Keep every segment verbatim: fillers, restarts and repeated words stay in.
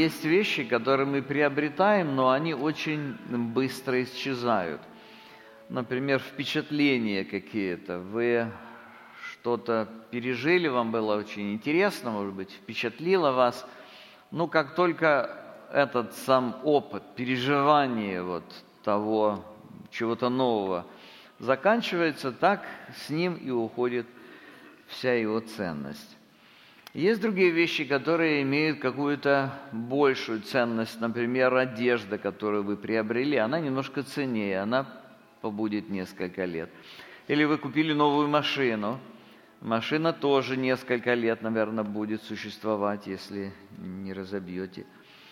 есть вещи, которые мы приобретаем, но они очень быстро исчезают. Например, впечатления какие-то. Вы что-то пережили, вам было очень интересно, может быть, впечатлило вас. Но как только этот сам опыт, переживание вот того чего-то нового заканчивается, так с ним и уходит вся его ценность. Есть другие вещи, которые имеют какую-то большую ценность. Например, одежда, которую вы приобрели, она немножко ценнее, она побудет несколько лет. Или вы купили новую машину. Машина тоже несколько лет, наверное, будет существовать, если не разобьете.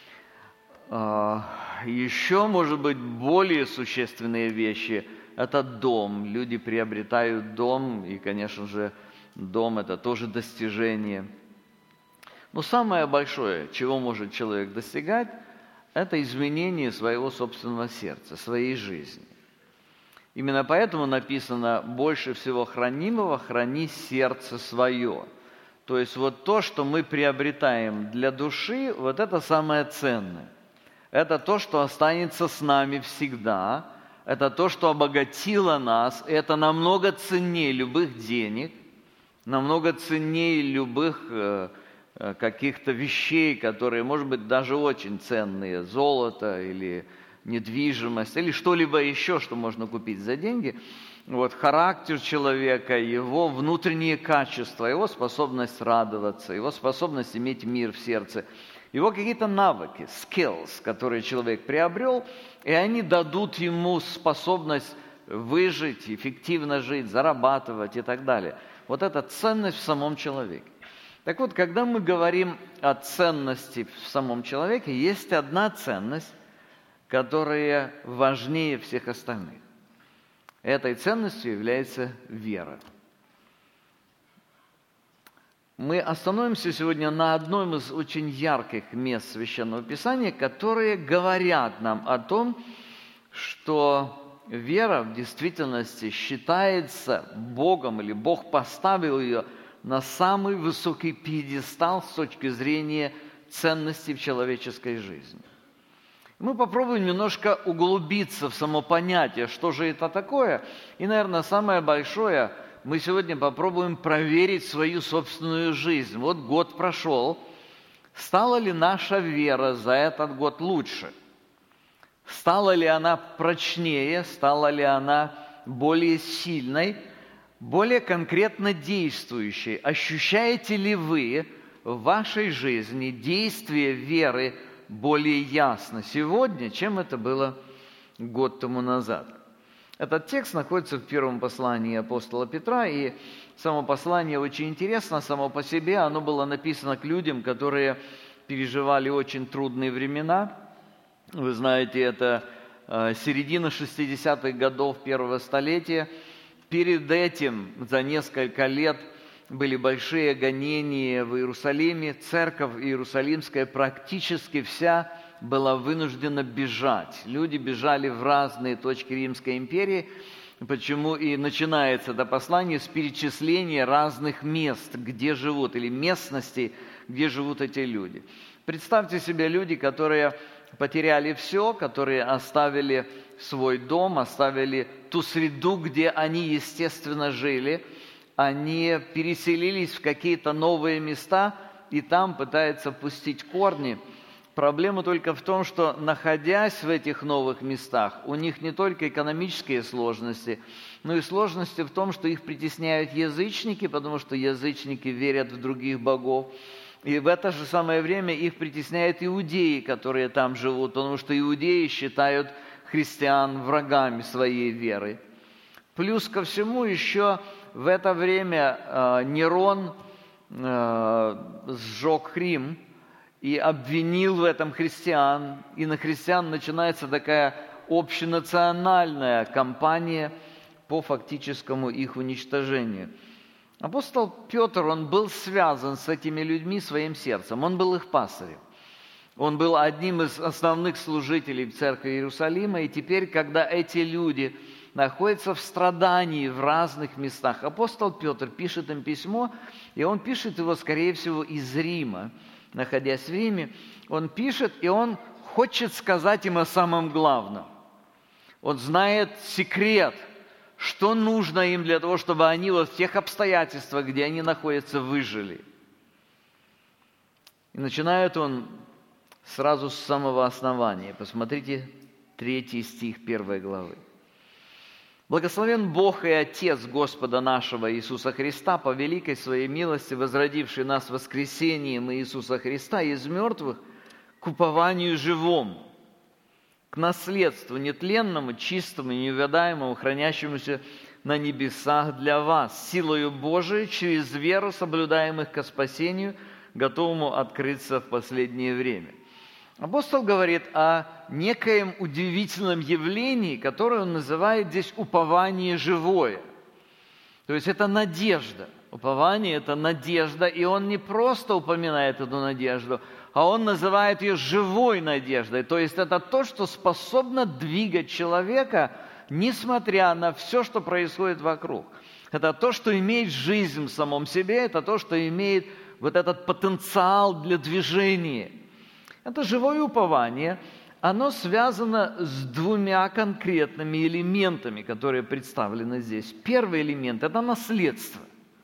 Еще, может быть, более существенные вещи – это дом. Люди приобретают дом, и, конечно же, дом – это тоже достижение. Но самое большое, чего может человек достигать, это изменение своего собственного сердца, своей жизни. Именно поэтому написано: «Больше всего хранимого храни сердце свое». То есть вот то, что мы приобретаем для души, вот это самое ценное. Это то, что останется с нами всегда. Это то, что обогатило нас. Это намного ценнее любых денег, намного ценнее любых э, каких-то вещей, которые, может быть, даже очень ценные, золото или недвижимость, или что-либо еще, что можно купить за деньги. Вот, характер человека, его внутренние качества, его способность радоваться, его способность иметь мир в сердце, его какие-то навыки, skills, которые человек приобрел, и они дадут ему способность выжить, эффективно жить, зарабатывать и так далее. Вот эта ценность в самом человеке. Так вот, когда мы говорим о ценности в самом человеке, есть одна ценность, которая важнее всех остальных. Этой ценностью является вера. Мы остановимся сегодня на одном из очень ярких мест Священного Писания, которые говорят нам о том, что вера в действительности считается Богом, или Бог поставил ее на самый высокий пьедестал с точки зрения ценностей в человеческой жизни. Мы попробуем немножко углубиться в само понятие, что же это такое. И, наверное, самое большое, мы сегодня попробуем проверить свою собственную жизнь. Вот год прошел. Стала ли наша вера за этот год лучше? Стала ли она прочнее? Стала ли она более сильной? Более конкретно действующей? Ощущаете ли вы в вашей жизни действие веры более ясно сегодня, чем это было год тому назад? Этот текст находится в первом послании апостола Петра, и само послание очень интересно само по себе. Оно было написано к людям, которые переживали очень трудные времена. Вы знаете, это середина шестидесятых годов первого столетия. Перед этим, за несколько лет, были большие гонения в Иерусалиме. Церковь иерусалимская практически вся была вынуждена бежать. Люди бежали в разные точки Римской империи, почему и начинается это послание с перечисления разных мест, где живут, или местностей, где живут эти люди. Представьте себе люди, которые потеряли все, которые оставили свой дом, оставили ту среду, где они, естественно, жили. Они переселились в какие-то новые места и там пытаются пустить корни. Проблема только в том, что, находясь в этих новых местах, у них не только экономические сложности, но и сложности в том, что их притесняют язычники, потому что язычники верят в других богов. И в это же самое время их притесняют иудеи, которые там живут, потому что иудеи считают христиан врагами своей веры. Плюс ко всему еще в это время э, Нерон э, сжег Рим и обвинил в этом христиан. И на христиан начинается такая общенациональная кампания по фактическому их уничтожению. Апостол Петр, он был связан с этими людьми своим сердцем, он был их пастырем. Он был одним из основных служителей в церкви Иерусалима, и теперь, когда эти люди находятся в страдании в разных местах, апостол Петр пишет им письмо, и он пишет его, скорее всего, из Рима. находясь в Риме, он пишет, и он хочет сказать им о самом главном. Он знает секрет, что нужно им для того, чтобы они вот в тех обстоятельствах, где они находятся, выжили. И начинает он сразу с самого основания. Посмотрите, третий стих первой главы. «Благословен Бог и Отец Господа нашего Иисуса Христа, по великой Своей милости, возродивший нас воскресением Иисуса Христа из мертвых к упованию живому, к наследству нетленному, чистому, неувядаемому, хранящемуся на небесах для вас, силою Божией, через веру соблюдаемых ко спасению, готовому открыться в последнее время». Апостол говорит о некоем удивительном явлении, которое он называет здесь упование живое. То есть это надежда. Упование – это надежда, и он не просто упоминает эту надежду, а он называет ее живой надеждой. То есть это то, что способно двигать человека, несмотря на все, что происходит вокруг. Это то, что имеет жизнь в самом себе, это то, что имеет вот этот потенциал для движения. Это живое упование, оно связано с двумя конкретными элементами, которые представлены здесь. Первый элемент – это наследство.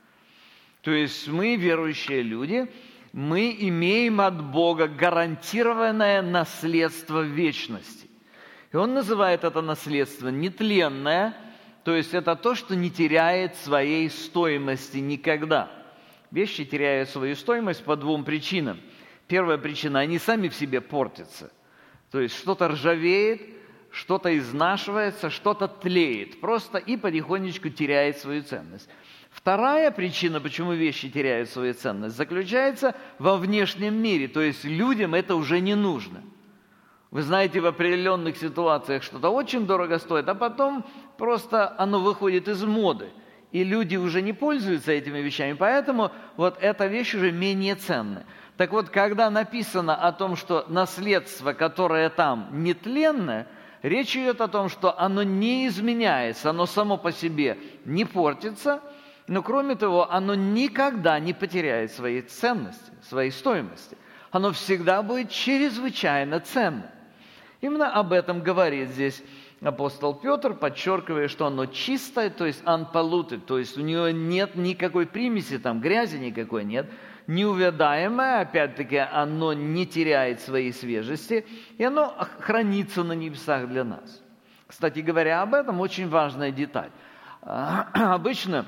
То есть мы, верующие люди, мы имеем от Бога гарантированное наследство вечности. И он называет это наследство нетленное, то есть это то, что не теряет своей стоимости никогда. Вещи теряют свою стоимость по двум причинам. Первая причина – они сами в себе портятся. То есть что-то ржавеет, что-то изнашивается, что-то тлеет. Просто и потихонечку теряет свою ценность. Вторая причина, почему вещи теряют свою ценность, заключается во внешнем мире. То есть людям это уже не нужно. Вы знаете, в определенных ситуациях что-то очень дорого стоит, а потом просто оно выходит из моды. И люди уже не пользуются этими вещами, поэтому вот эта вещь уже менее ценная. Так вот, когда написано о том, что наследство, которое там нетленное, речь идет о том, что оно не изменяется, оно само по себе не портится, но кроме того, оно никогда не потеряет своей ценности, своей стоимости. Оно всегда будет чрезвычайно ценно. Именно об этом говорит здесь апостол Петр, подчеркивая, что оно чистое, то есть unpolluted, то есть у него нет никакой примеси, там грязи никакой нет, неувядаемое, опять-таки, оно не теряет своей свежести, и оно хранится на небесах для нас. Кстати говоря, об этом очень важная деталь. Обычно,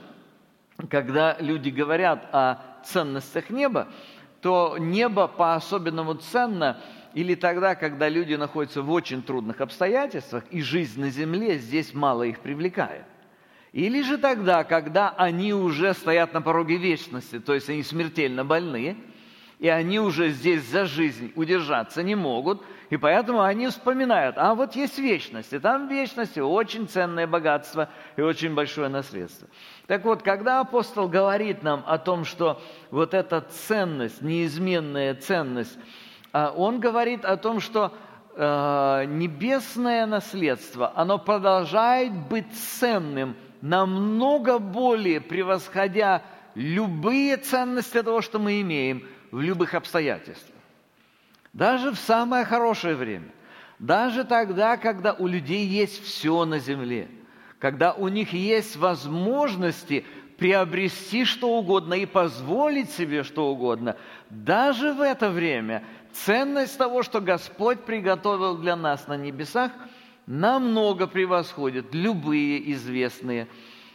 когда люди говорят о ценностях неба, то небо по-особенному ценно или тогда, когда люди находятся в очень трудных обстоятельствах, и жизнь на земле здесь мало их привлекает. Или же тогда, когда они уже стоят на пороге вечности, то есть они смертельно больны, и они уже здесь за жизнь удержаться не могут, и поэтому они вспоминают, а вот есть вечность, и там в вечности очень ценное богатство и очень большое наследство. Так вот, когда апостол говорит нам о том, что вот эта ценность, неизменная ценность, он говорит о том, что э, небесное наследство, оно продолжает быть ценным, намного более превосходя любые ценности того, что мы имеем в любых обстоятельствах. Даже в самое хорошее время, даже тогда, когда у людей есть все на земле, когда у них есть возможности приобрести что угодно и позволить себе что угодно, даже в это время ценность того, что Господь приготовил для нас на небесах, намного превосходит любые известные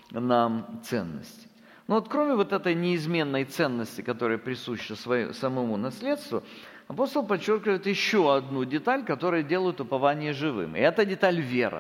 нам ценности. Но вот кроме вот этой неизменной ценности, которая присуща своему, самому наследству, апостол подчеркивает еще одну деталь, которая делает упование живым. И это деталь вера.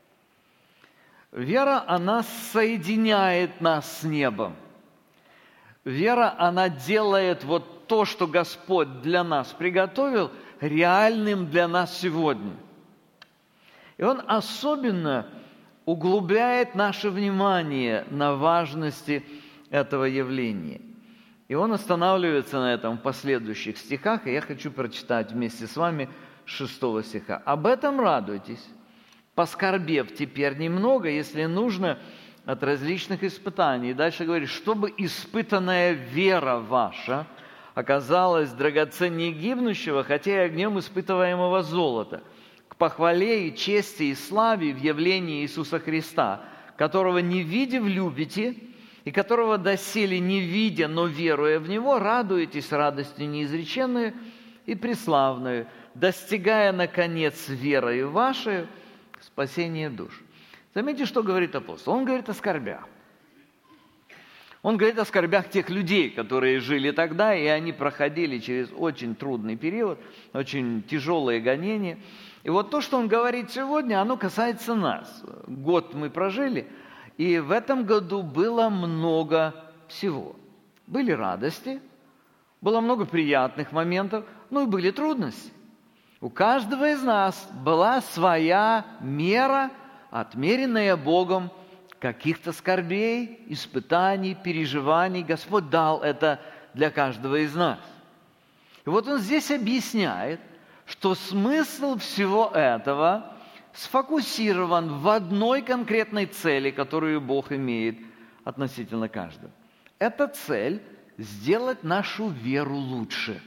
Вера, она соединяет нас с небом. Вера, она делает вот то, что Господь для нас приготовил, реальным для нас сегодня. И Он особенно углубляет наше внимание на важности этого явления. И Он останавливается на этом в последующих стихах, и я хочу прочитать вместе с вами шестого стиха. «Об этом радуйтесь, поскорбев теперь немного, если нужно, от различных испытаний». И дальше говорит, чтобы испытанная вера ваша, оказалась драгоценнее гибнущего, хотя и огнем испытываемого золота, к похвале и чести и славе в явлении Иисуса Христа, которого не видя любите, и которого доселе не видя, но веруя в Него, радуетесь радостью неизреченную и преславную, достигая, наконец, верою вашей спасения душ». Заметьте, что говорит апостол. Он говорит о скорбях. Он говорит о скорбях тех людей, которые жили тогда, и они проходили через очень трудный период, очень тяжелые гонения. И вот то, что он говорит сегодня, оно касается нас. Год мы прожили, и в этом году было много всего. Были радости, было много приятных моментов, но и были трудности. У каждого из нас была своя мера, отмеренная Богом, каких-то скорбей, испытаний, переживаний. Господь дал это для каждого из нас. И вот он здесь объясняет, что смысл всего этого сфокусирован в одной конкретной цели, которую Бог имеет относительно каждого. Эта цель – сделать нашу веру лучше.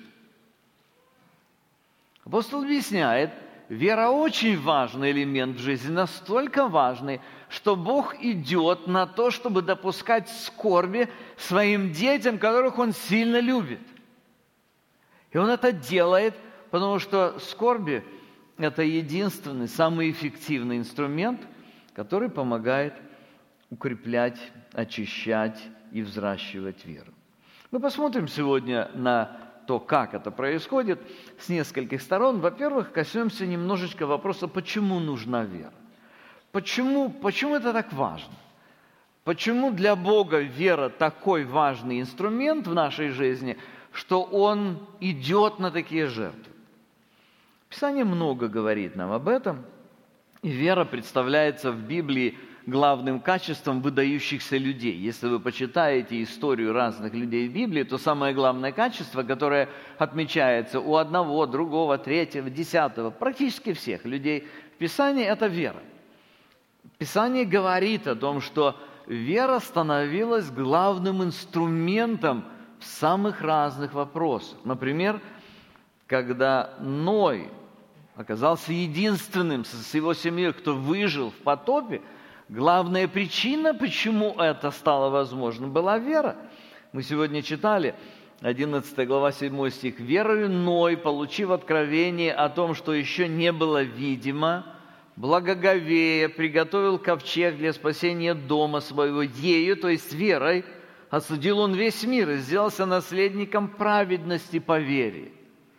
Апостол объясняет, вера очень важный элемент в жизни, настолько важный, что Бог идет на то, чтобы допускать скорби своим детям, которых Он сильно любит. И Он это делает, потому что скорби – это единственный, самый эффективный инструмент, который помогает укреплять, очищать и взращивать веру. Мы посмотрим сегодня на то, как это происходит, с нескольких сторон. Во-первых, коснемся немножечко вопроса, почему нужна вера. Почему, почему это так важно? Почему для Бога вера такой важный инструмент в нашей жизни, что Он идет на такие жертвы? Писание много говорит нам об этом, и вера представляется в Библии главным качеством выдающихся людей. Если вы почитаете историю разных людей в Библии, то самое главное качество, которое отмечается у одного, другого, третьего, десятого, практически всех людей в Писании, это вера. Писание говорит о том, что вера становилась главным инструментом в самых разных вопросах. Например, когда Ной оказался единственным с его семьей, кто выжил в потопе, главная причина, почему это стало возможным, была вера. Мы сегодня читали одиннадцатая глава, седьмой стих. «Верою Ной, получив откровение о том, что еще не было видимо, благоговея, приготовил ковчег для спасения дома своего, ею, то есть верой, осудил он весь мир и сделался наследником праведности по вере».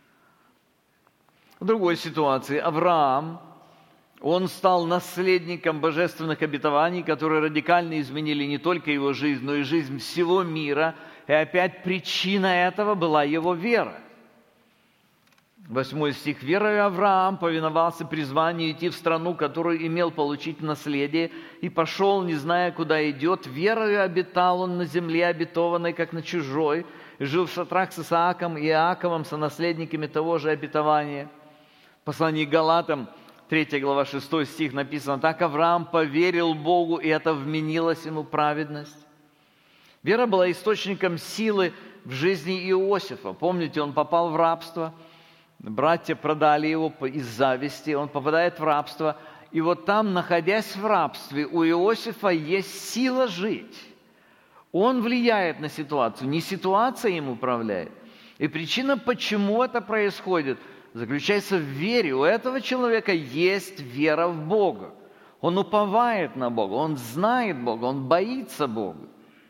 В другой ситуации Авраам, он стал наследником божественных обетований, которые радикально изменили не только его жизнь, но и жизнь всего мира. И опять причина этого была его вера. Восьмой стих. «Верою Авраам повиновался призванию идти в страну, которую имел получить в наследие, и пошел, не зная, куда идет. Верою обитал он на земле, обетованной, как на чужой, и жил в шатрах с Исааком и Иаковом, сонаследниками того же обетования». В послании к Галатам, третья глава, шестой стих написано: «Так Авраам поверил Богу, и это вменилось ему праведность». Вера была источником силы в жизни Иосифа. Помните, он попал в рабство, братья продали его из зависти, он попадает в рабство. И вот там, находясь в рабстве, у Иосифа есть сила жить. Он влияет на ситуацию, не ситуация им управляет. И причина, почему это происходит, заключается в вере. У этого человека есть вера в Бога. Он уповает на Бога, он знает Бога, он боится Бога.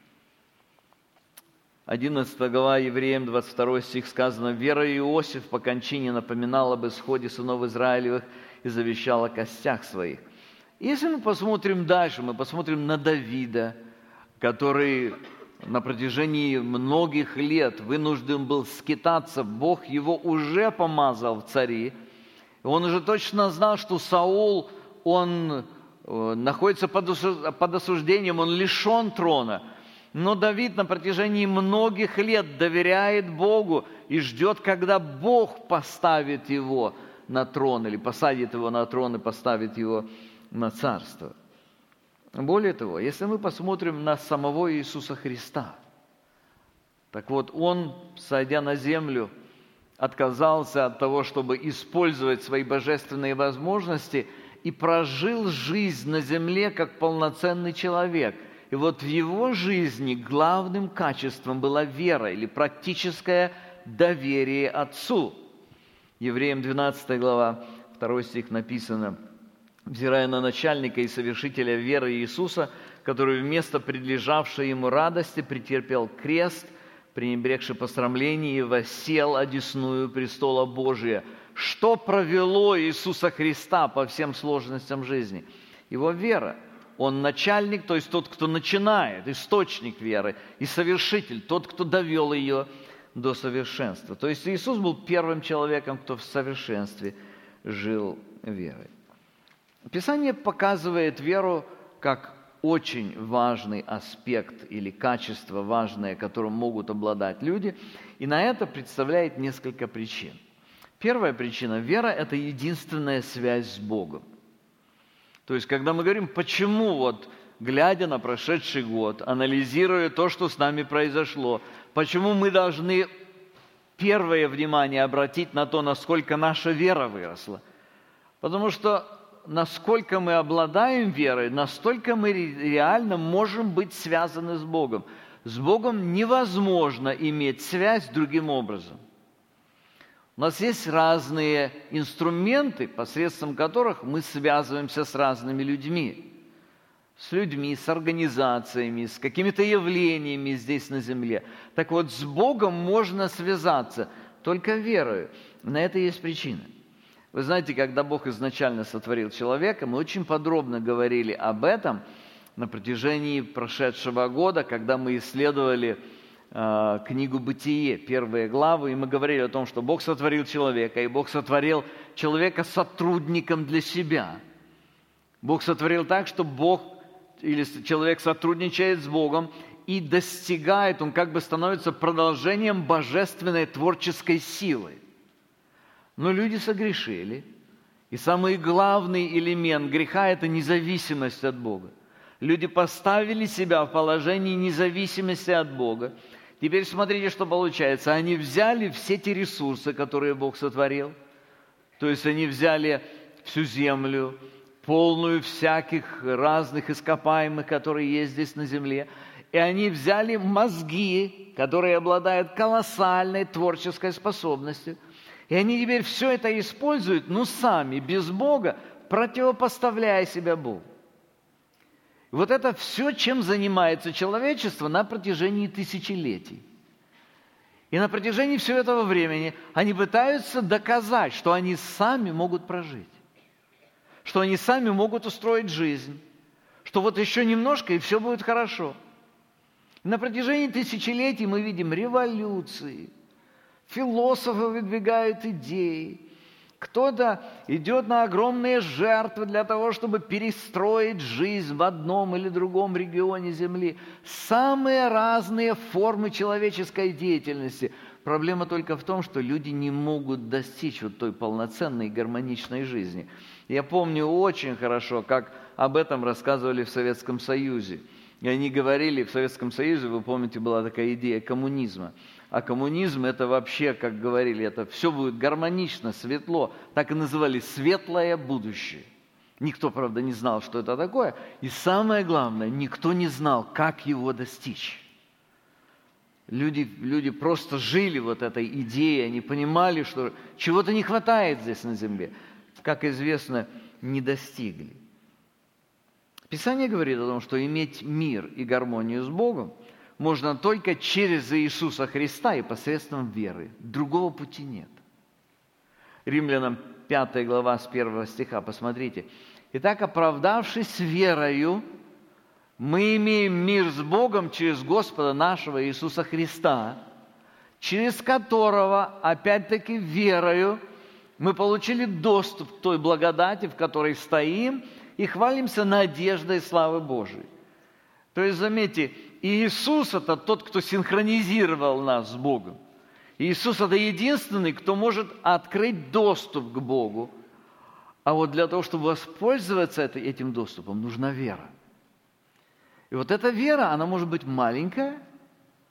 одиннадцатая глава Евреям, двадцать второй стих сказано: «Вера Иосиф по кончине напоминал об исходе сынов Израилевых и завещал о костях своих». Если мы посмотрим дальше, мы посмотрим на Давида, который на протяжении многих лет вынужден был скитаться. Бог его уже помазал в цари. Он уже точно знал, что Саул, он находится под осуждением, он лишен трона. Но Давид на протяжении многих лет доверяет Богу и ждет, когда Бог поставит его на трон, или посадит его на трон и поставит его на царство. Более того, если мы посмотрим на самого Иисуса Христа, Так вот, Он, сойдя на землю, отказался от того, чтобы использовать свои божественные возможности, и прожил жизнь на земле как полноценный человек. И вот в его жизни главным качеством была вера или практическое доверие Отцу. Евреям двенадцатая глава, второй стих написано: «Взирая на начальника и совершителя веры Иисуса, который вместо предлежавшей ему радости претерпел крест, пренебрегши посрамление, и воссел одесную престола Божия». Что провело Иисуса Христа по всем сложностям жизни? Его вера. Он начальник, то есть тот, кто начинает, источник веры, и совершитель, тот, кто довел ее до совершенства. То есть Иисус был первым человеком, кто в совершенстве жил верой. Писание показывает веру как очень важный аспект или качество важное, которым могут обладать люди, и на это представляет несколько причин. Первая причина – вера – это единственная связь с Богом. То есть, когда мы говорим, почему, вот, глядя на прошедший год, анализируя то, что с нами произошло, почему мы должны первое внимание обратить на то, насколько наша вера выросла? Потому что насколько мы обладаем верой, настолько мы реально можем быть связаны с Богом. С Богом невозможно иметь связь другим образом. У нас есть разные инструменты, посредством которых мы связываемся с разными людьми. С людьми, с организациями, с какими-то явлениями здесь на земле. Так вот, с Богом можно связаться только верою. На это есть причина. Вы знаете, когда Бог изначально сотворил человека, мы очень подробно говорили об этом на протяжении прошедшего года, когда мы исследовали э, книгу «Бытие», первые главы, и мы говорили о том, что Бог сотворил человека, и Бог сотворил человека сотрудником для себя. Бог сотворил так, что Бог или человек сотрудничает с Богом и достигает, он как бы становится продолжением божественной творческой силы. Но люди согрешили, и самый главный элемент греха – это независимость от Бога. Люди поставили себя в положении независимости от Бога. Теперь смотрите, что получается. Они взяли все те ресурсы, которые Бог сотворил, то есть они взяли всю землю, полную всяких разных ископаемых, которые есть здесь на земле, и они взяли мозги, которые обладают колоссальной творческой способностью, и они теперь все это используют, но сами, без Бога, противопоставляя себя Богу. И вот это все, чем занимается человечество на протяжении тысячелетий. И на протяжении всего этого времени они пытаются доказать, что они сами могут прожить, что они сами могут устроить жизнь, что вот еще немножко, и все будет хорошо. И на протяжении тысячелетий мы видим революции, философы выдвигают идеи, кто-то идет на огромные жертвы для того, чтобы перестроить жизнь в одном или другом регионе Земли. Самые разные формы человеческой деятельности. Проблема только в том, что люди не могут достичь вот той полноценной гармоничной жизни. Я помню очень хорошо, как об этом рассказывали в Советском Союзе. И они говорили, в Советском Союзе, вы помните, была такая идея коммунизма. А коммунизм – это вообще, как говорили, это все будет гармонично, светло. Так и называли «светлое будущее». Никто, правда, не знал, что это такое. И самое главное, никто не знал, как его достичь. Люди, люди просто жили вот этой идеей, они понимали, что чего-то не хватает здесь на земле. Как известно, не достигли. Писание говорит о том, что иметь мир и гармонию с Богом можно только через Иисуса Христа и посредством веры. Другого пути нет. Римлянам пятая глава с первого стиха, посмотрите. «Итак, оправдавшись верою, мы имеем мир с Богом через Господа нашего Иисуса Христа, через которого, опять-таки, верою, мы получили доступ к той благодати, в которой стоим, и хвалимся надеждой славы Божией». То есть, заметьте, Иисус – это тот, кто синхронизировал нас с Богом. Иисус – это единственный, кто может открыть доступ к Богу. А вот для того, чтобы воспользоваться этим доступом, нужна вера. И вот эта вера, она может быть маленькая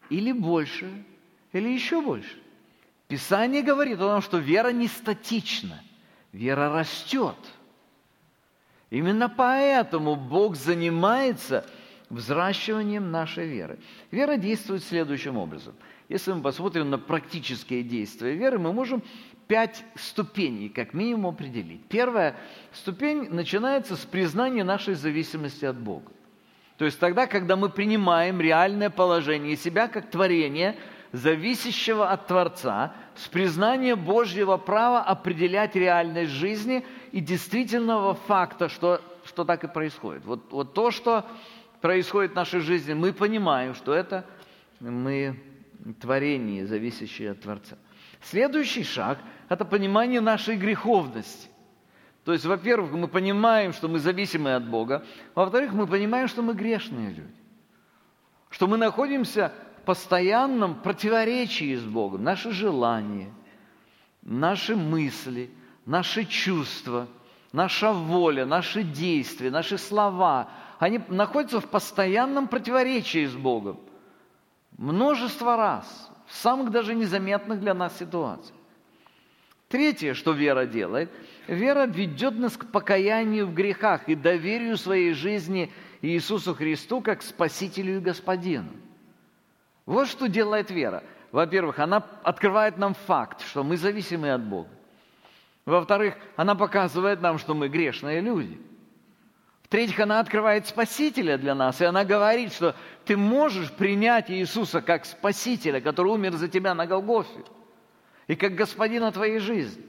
или больше, или еще больше. Писание говорит о том, что вера не статична, вера растет. Именно поэтому Бог занимается взращиванием нашей веры. Вера действует следующим образом. Если мы посмотрим на практические действия веры, мы можем пять ступеней, как минимум, определить. Первая ступень начинается с признания нашей зависимости от Бога. То есть тогда, когда мы принимаем реальное положение себя как творение, зависящего от Творца, с признания Божьего права определять реальность жизни и действительного факта, что, что так и происходит. Вот, вот то, что происходит в нашей жизни, мы понимаем, что это мы творение, зависящее от Творца. Следующий шаг – это понимание нашей греховности. То есть, во-первых, мы понимаем, что мы зависимы от Бога. Во-вторых, мы понимаем, что мы грешные люди. Что мы находимся в постоянном противоречии с Богом. Наши желания, наши мысли, наши чувства, наша воля, наши действия, наши слова – они находятся в постоянном противоречии с Богом. Множество раз, в самых даже незаметных для нас ситуациях. Третье, что вера делает, вера ведет нас к покаянию в грехах и доверию своей жизни Иисусу Христу как Спасителю и Господину. Вот что делает вера. Во-первых, она открывает нам факт, что мы зависимы от Бога. Во-вторых, она показывает нам, что мы грешные люди. В-третьих, она открывает Спасителя для нас, и она говорит, что ты можешь принять Иисуса как Спасителя, который умер за тебя на Голгофе, и как Господина твоей жизни.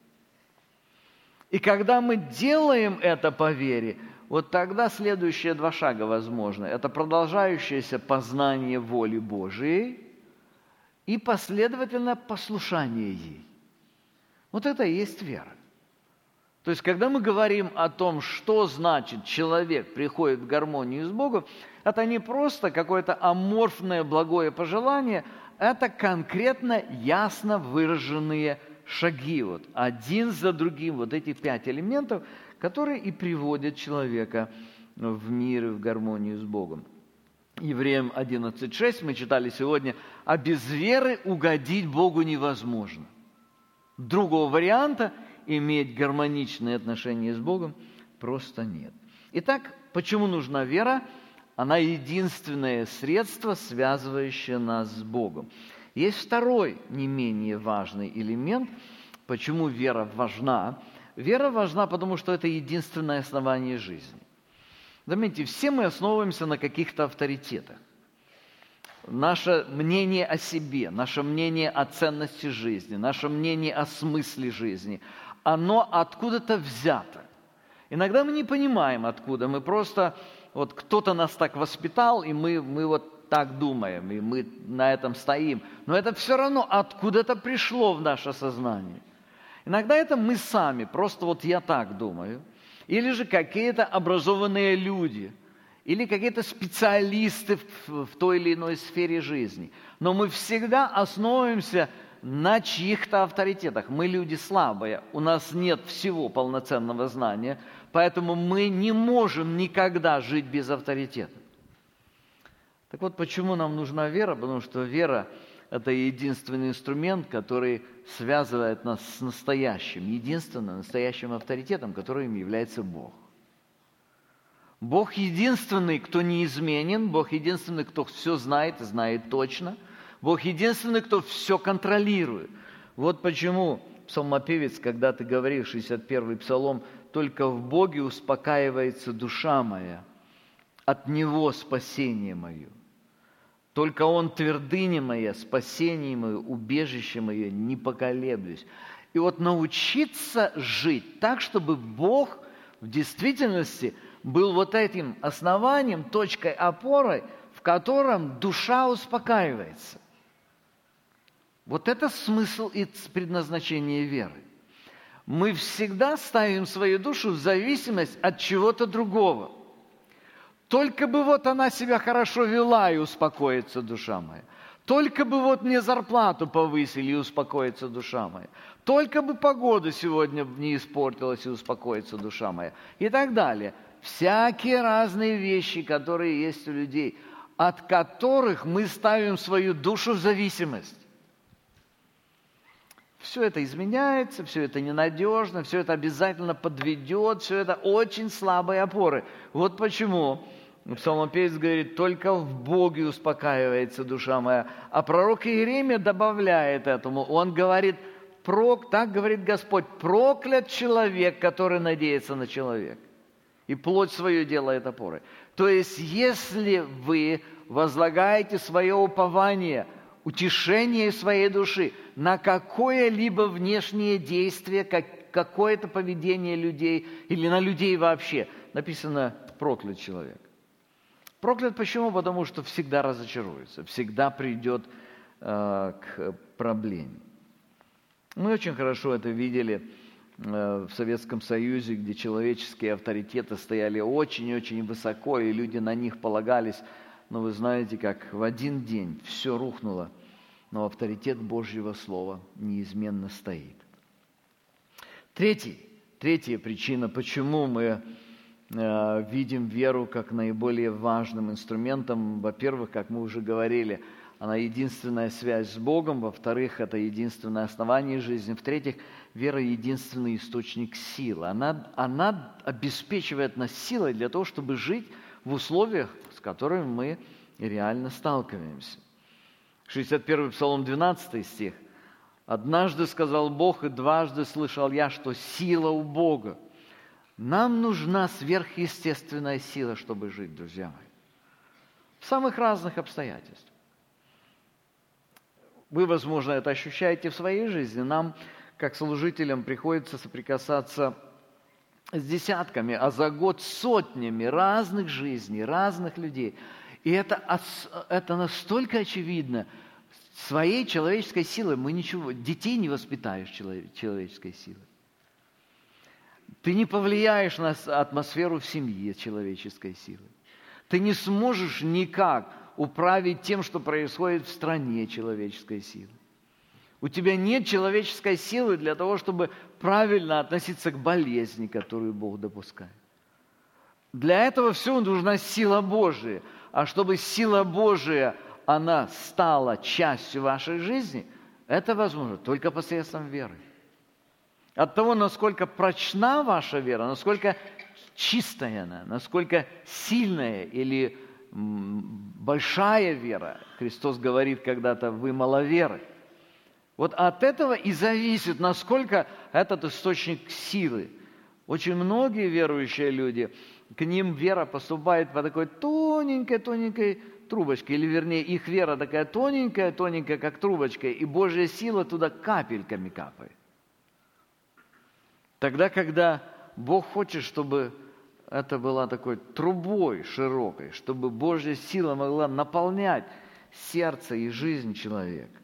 И когда мы делаем это по вере, вот тогда следующие два шага возможны. Это продолжающееся познание воли Божией и последовательное послушание ей. Вот это и есть вера. То есть, когда мы говорим о том, что значит человек приходит в гармонию с Богом, это не просто какое-то аморфное благое пожелание, это конкретно ясно выраженные шаги, вот, один за другим, вот эти пять элементов, которые и приводят человека в мир и в гармонию с Богом. Евреям одиннадцать шесть мы читали сегодня, а без веры угодить Богу невозможно. Другого варианта иметь гармоничные отношения с Богом просто нет. Итак, почему нужна вера? Она единственное средство, связывающее нас с Богом. Есть второй, не менее важный элемент, почему вера важна. Вера важна, потому что это единственное основание жизни. Заметьте, все мы основываемся на каких-то авторитетах. Наше мнение о себе, наше мнение о ценности жизни, наше мнение о смысле жизни, оно откуда-то взято. Иногда мы не понимаем, откуда. Мы просто, вот кто-то нас так воспитал, и мы, мы вот так думаем, и мы на этом стоим. Но это все равно откуда-то пришло в наше сознание. Иногда это мы сами, просто вот я так думаю. Или же какие-то образованные люди, или какие-то специалисты в, в той или иной сфере жизни. Но мы всегда основываемся на чьих-то авторитетах. Мы люди слабые, у нас нет всего полноценного знания, поэтому мы не можем никогда жить без авторитета. Так вот, почему нам нужна вера? Потому что вера – это единственный инструмент, который связывает нас с настоящим, единственным настоящим авторитетом, которым является Бог. Бог единственный, кто неизменен, Бог единственный, кто все знает и знает точно. Бог единственный, кто все контролирует. Вот почему псалмопевец, когда ты говоришь, шестьдесят первый псалом, «Только в Боге успокаивается душа моя, от Него спасение мое. Только Он твердыня моя, спасение мое, убежище мое, не поколеблюсь». И вот научиться жить так, чтобы Бог в действительности был вот этим основанием, точкой опоры, в котором душа успокаивается. Вот это смысл и предназначение веры. Мы всегда ставим свою душу в зависимость от чего-то другого. Только бы вот она себя хорошо вела, и успокоится душа моя. Только бы вот мне зарплату повысили, и успокоится душа моя. Только бы погода сегодня не испортилась, и успокоится душа моя. И так далее. Всякие разные вещи, которые есть у людей, от которых мы ставим свою душу в зависимость. Все это изменяется, все это ненадежно, все это обязательно подведет, все это очень слабые опоры. Вот почему псалмопевец говорит, только в Боге успокаивается душа моя. А пророк Иеремия добавляет этому, он говорит, прок, так говорит Господь, проклят человек, который надеется на человека, и плоть свою делает опорой. То есть, если вы возлагаете свое упование, утешение своей души на какое-либо внешнее действие, как, какое-то поведение людей или на людей вообще, написано «проклят человек». Проклят почему? Потому что всегда разочаруется, всегда придет э, к проблеме. Мы очень хорошо это видели э, в Советском Союзе, где человеческие авторитеты стояли очень-очень высоко, и люди на них полагались. Но вы знаете, как в один день все рухнуло, но авторитет Божьего Слова неизменно стоит. Третий, третья причина, почему мы э, видим веру как наиболее важным инструментом. Во-первых, как мы уже говорили, она единственная связь с Богом. Во-вторых, это единственное основание жизни. В-третьих, вера – единственный источник силы. Она, она обеспечивает нас силой для того, чтобы жить в условиях, с которыми мы реально сталкиваемся. шестьдесят первый Псалом, двенадцатый стих. «Однажды сказал Бог, и дважды слышал я, что сила у Бога». Нам нужна сверхъестественная сила, чтобы жить, друзья мои, в самых разных обстоятельствах. Вы, возможно, это ощущаете в своей жизни. Нам, как служителям, приходится соприкасаться с десятками, а за год сотнями разных жизней, разных людей. И это, это настолько очевидно. Своей человеческой силой мы ничего, детей не воспитаешь человеческой силой. Ты не повлияешь на атмосферу в семье человеческой силой. Ты не сможешь никак управить тем, что происходит в стране человеческой силы. У тебя нет человеческой силы для того, чтобы правильно относиться к болезни, которую Бог допускает. Для этого всего нужна сила Божия. А чтобы сила Божия, она стала частью вашей жизни, это возможно только посредством веры. От того, насколько прочна ваша вера, насколько чистая она, насколько сильная или большая вера. Христос говорит когда-то, вы маловеры. Вот от этого и зависит, насколько этот источник силы. Очень многие верующие люди, к ним вера поступает по такой тоненькой-тоненькой трубочке, или вернее, их вера такая тоненькая-тоненькая, как трубочка, и Божья сила туда капельками капает. Тогда, когда Бог хочет, чтобы это была такой трубой широкой, чтобы Божья сила могла наполнять сердце и жизнь человека.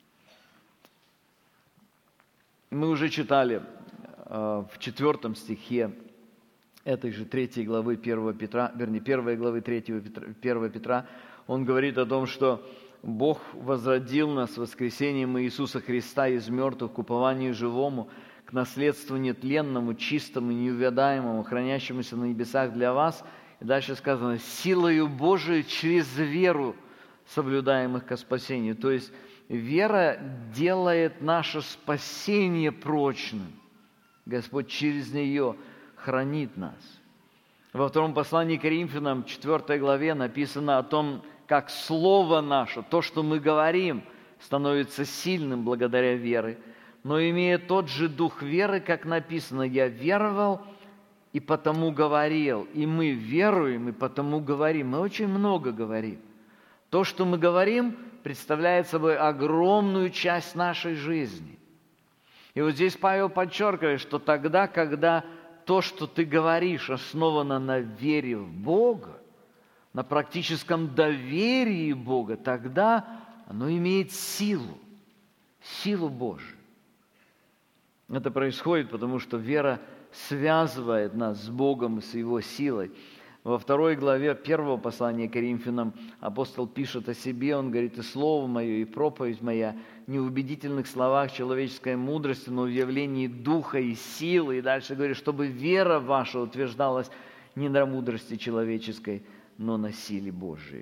Мы уже читали э, в четвертом стихе этой же третьей главы первого Петра, вернее, первой главы третьего Петра, первого Петра, он говорит о том, что Бог возродил нас воскресением Иисуса Христа из мертвых к упованию живому, к наследству нетленному, чистому, неувядаемому, хранящемуся на небесах для вас. И дальше сказано, силою Божией через веру, соблюдаемых ко спасению. То есть вера делает наше спасение прочным. Господь через нее хранит нас. Во втором послании к Коринфянам, четвёртой главе, написано о том, как слово наше, то, что мы говорим, становится сильным благодаря вере. Но имея тот же дух веры, как написано, «Я веровал и потому говорил». И мы веруем и потому говорим. Мы очень много говорим. То, что мы говорим, представляет собой огромную часть нашей жизни. И вот здесь Павел подчеркивает, что тогда, когда то, что ты говоришь, основано на вере в Бога, на практическом доверии Бога, тогда оно имеет силу, силу Божию. Это происходит, потому что вера связывает нас с Богом и с Его силой. Во второй главе первого послания к Коринфянам апостол пишет о себе, он говорит, «И слово мое, и проповедь моя не в убедительных словах человеческой мудрости, но в явлении духа и силы». И дальше говорит, чтобы вера ваша утверждалась не на мудрости человеческой, но на силе Божией.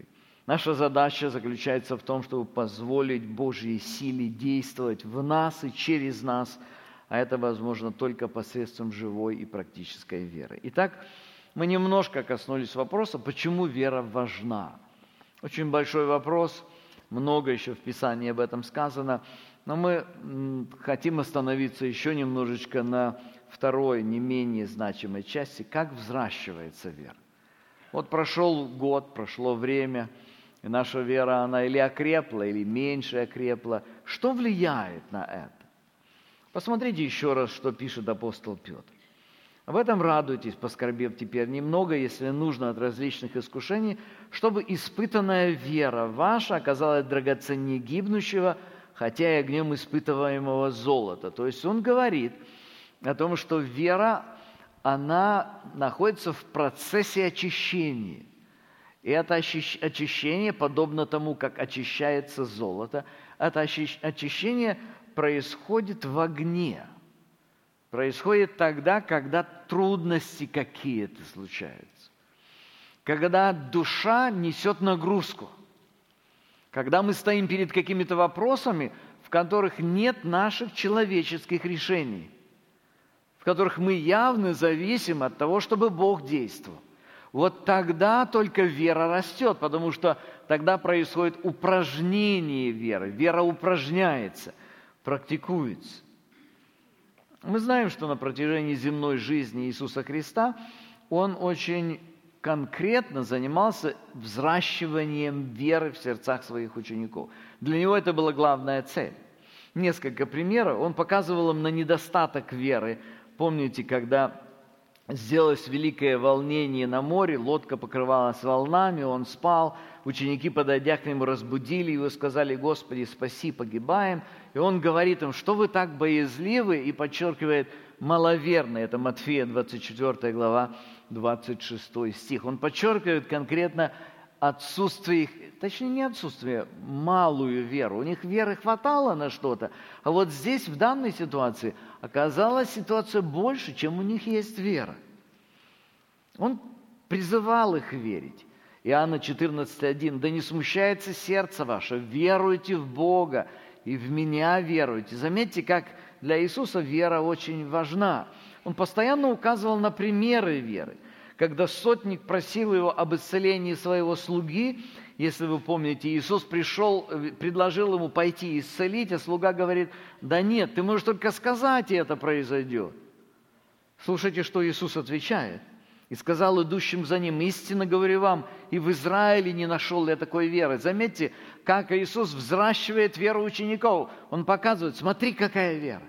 Наша задача заключается в том, чтобы позволить Божьей силе действовать в нас и через нас, а это возможно только посредством живой и практической веры. Итак, мы немножко коснулись вопроса, почему вера важна. Очень большой вопрос, много еще в Писании об этом сказано, но мы хотим остановиться еще немножечко на второй, не менее значимой части, как взращивается вера. Вот прошел год, прошло время, и наша вера, она или окрепла, или меньше окрепла. Что влияет на это? Посмотрите еще раз, что пишет апостол Петр. В этом радуйтесь, поскорбев теперь немного, если нужно, от различных искушений, чтобы испытанная вера ваша оказалась драгоценнее гибнущего, хотя и огнем испытываемого золота. То есть он говорит о том, что вера, она находится в процессе очищения. И это очищение, подобно тому, как очищается золото, это очищение происходит в огне. Происходит тогда, когда трудности какие-то случаются. Когда душа несет нагрузку. Когда мы стоим перед какими-то вопросами, в которых нет наших человеческих решений. В которых мы явно зависим от того, чтобы Бог действовал. Вот тогда только вера растет, потому что тогда происходит упражнение веры. Вера упражняется, практикуется. Мы знаем, что на протяжении земной жизни Иисуса Христа Он очень конкретно занимался взращиванием веры в сердцах своих учеников. Для Него это была главная цель. Несколько примеров. Он показывал им на недостаток веры. Помните, когда сделалось великое волнение на море, лодка покрывалась волнами, он спал, ученики, подойдя к нему, разбудили его, сказали: «Господи, спаси, погибаем». И он говорит им: «Что вы так боязливы?» И подчеркивает: «маловерные». Это Матфея двадцать четвёртая глава, двадцать шестой стих. Он подчеркивает конкретно отсутствие их, точнее не отсутствие, малую веру. У них веры хватало на что-то, а вот здесь, в данной ситуации, оказалась ситуация больше, чем у них есть вера. Он призывал их верить. Иоанна четырнадцать один. «Да не смущается сердце ваше, веруйте в Бога и в Меня веруйте». Заметьте, как для Иисуса вера очень важна. Он постоянно указывал на примеры веры. Когда сотник просил его об исцелении своего слуги, если вы помните, Иисус пришел, предложил ему пойти исцелить, а слуга говорит: «Да нет, ты можешь только сказать, и это произойдет». Слушайте, что Иисус отвечает. «И сказал идущим за ним: истинно говорю вам, и в Израиле не нашел я такой веры». Заметьте, как Иисус взращивает веру учеников. Он показывает: смотри, какая вера.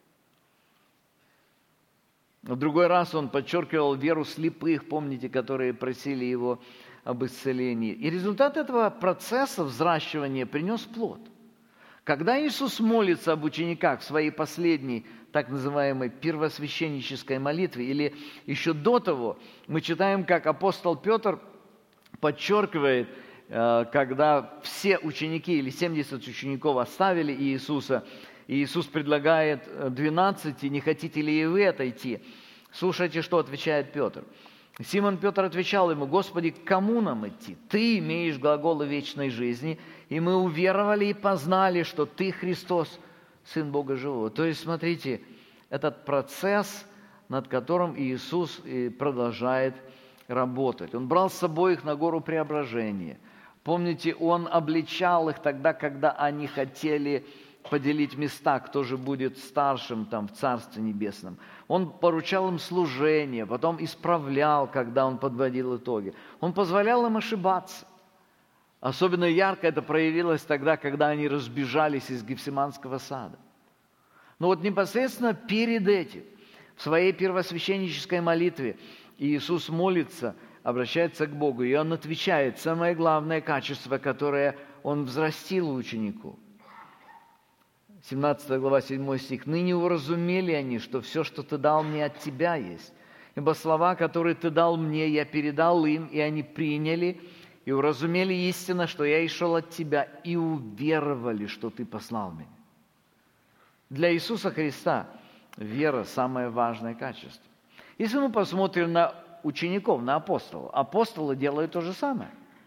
В другой раз он подчеркивал веру слепых, помните, которые просили его об исцелении. И результат этого процесса взращивания принес плод. Когда Иисус молится об учениках в своей последней, так называемой первосвященнической молитве, или еще до того, мы читаем, как апостол Петр подчеркивает, когда все ученики или семьдесят учеников оставили Иисуса, и Иисус предлагает двенадцати: «Не хотите ли и вы отойти?» Слушайте, что отвечает Петр. Симон Петр отвечал ему: «Господи, к кому нам идти? Ты имеешь глаголы вечной жизни, и мы уверовали и познали, что Ты Христос, Сын Бога Живого». То есть, смотрите, этот процесс, над которым Иисус продолжает работать. Он брал с собой их на гору Преображения. Помните, Он обличал их тогда, когда они хотели поделить места, кто же будет старшим там в Царстве Небесном. Он поручал им служение, потом исправлял, когда он подводил итоги. Он позволял им ошибаться. Особенно ярко это проявилось тогда, когда они разбежались из Гефсиманского сада. Но вот непосредственно перед этим, в своей первосвященнической молитве, Иисус молится, обращается к Богу, и Он отвечает самое главное качество, которое Он взрастил у учеников. семнадцатая глава, седьмой стих. «Ныне уразумели они, что все, что Ты дал мне, от Тебя есть. Ибо слова, которые Ты дал мне, я передал им, и они приняли, и уразумели истинно, что я и шел от Тебя, и уверовали, что Ты послал меня». Для Иисуса Христа вера – самое важное качество. Если мы посмотрим на учеников, на апостолов, апостолы делают то же самое.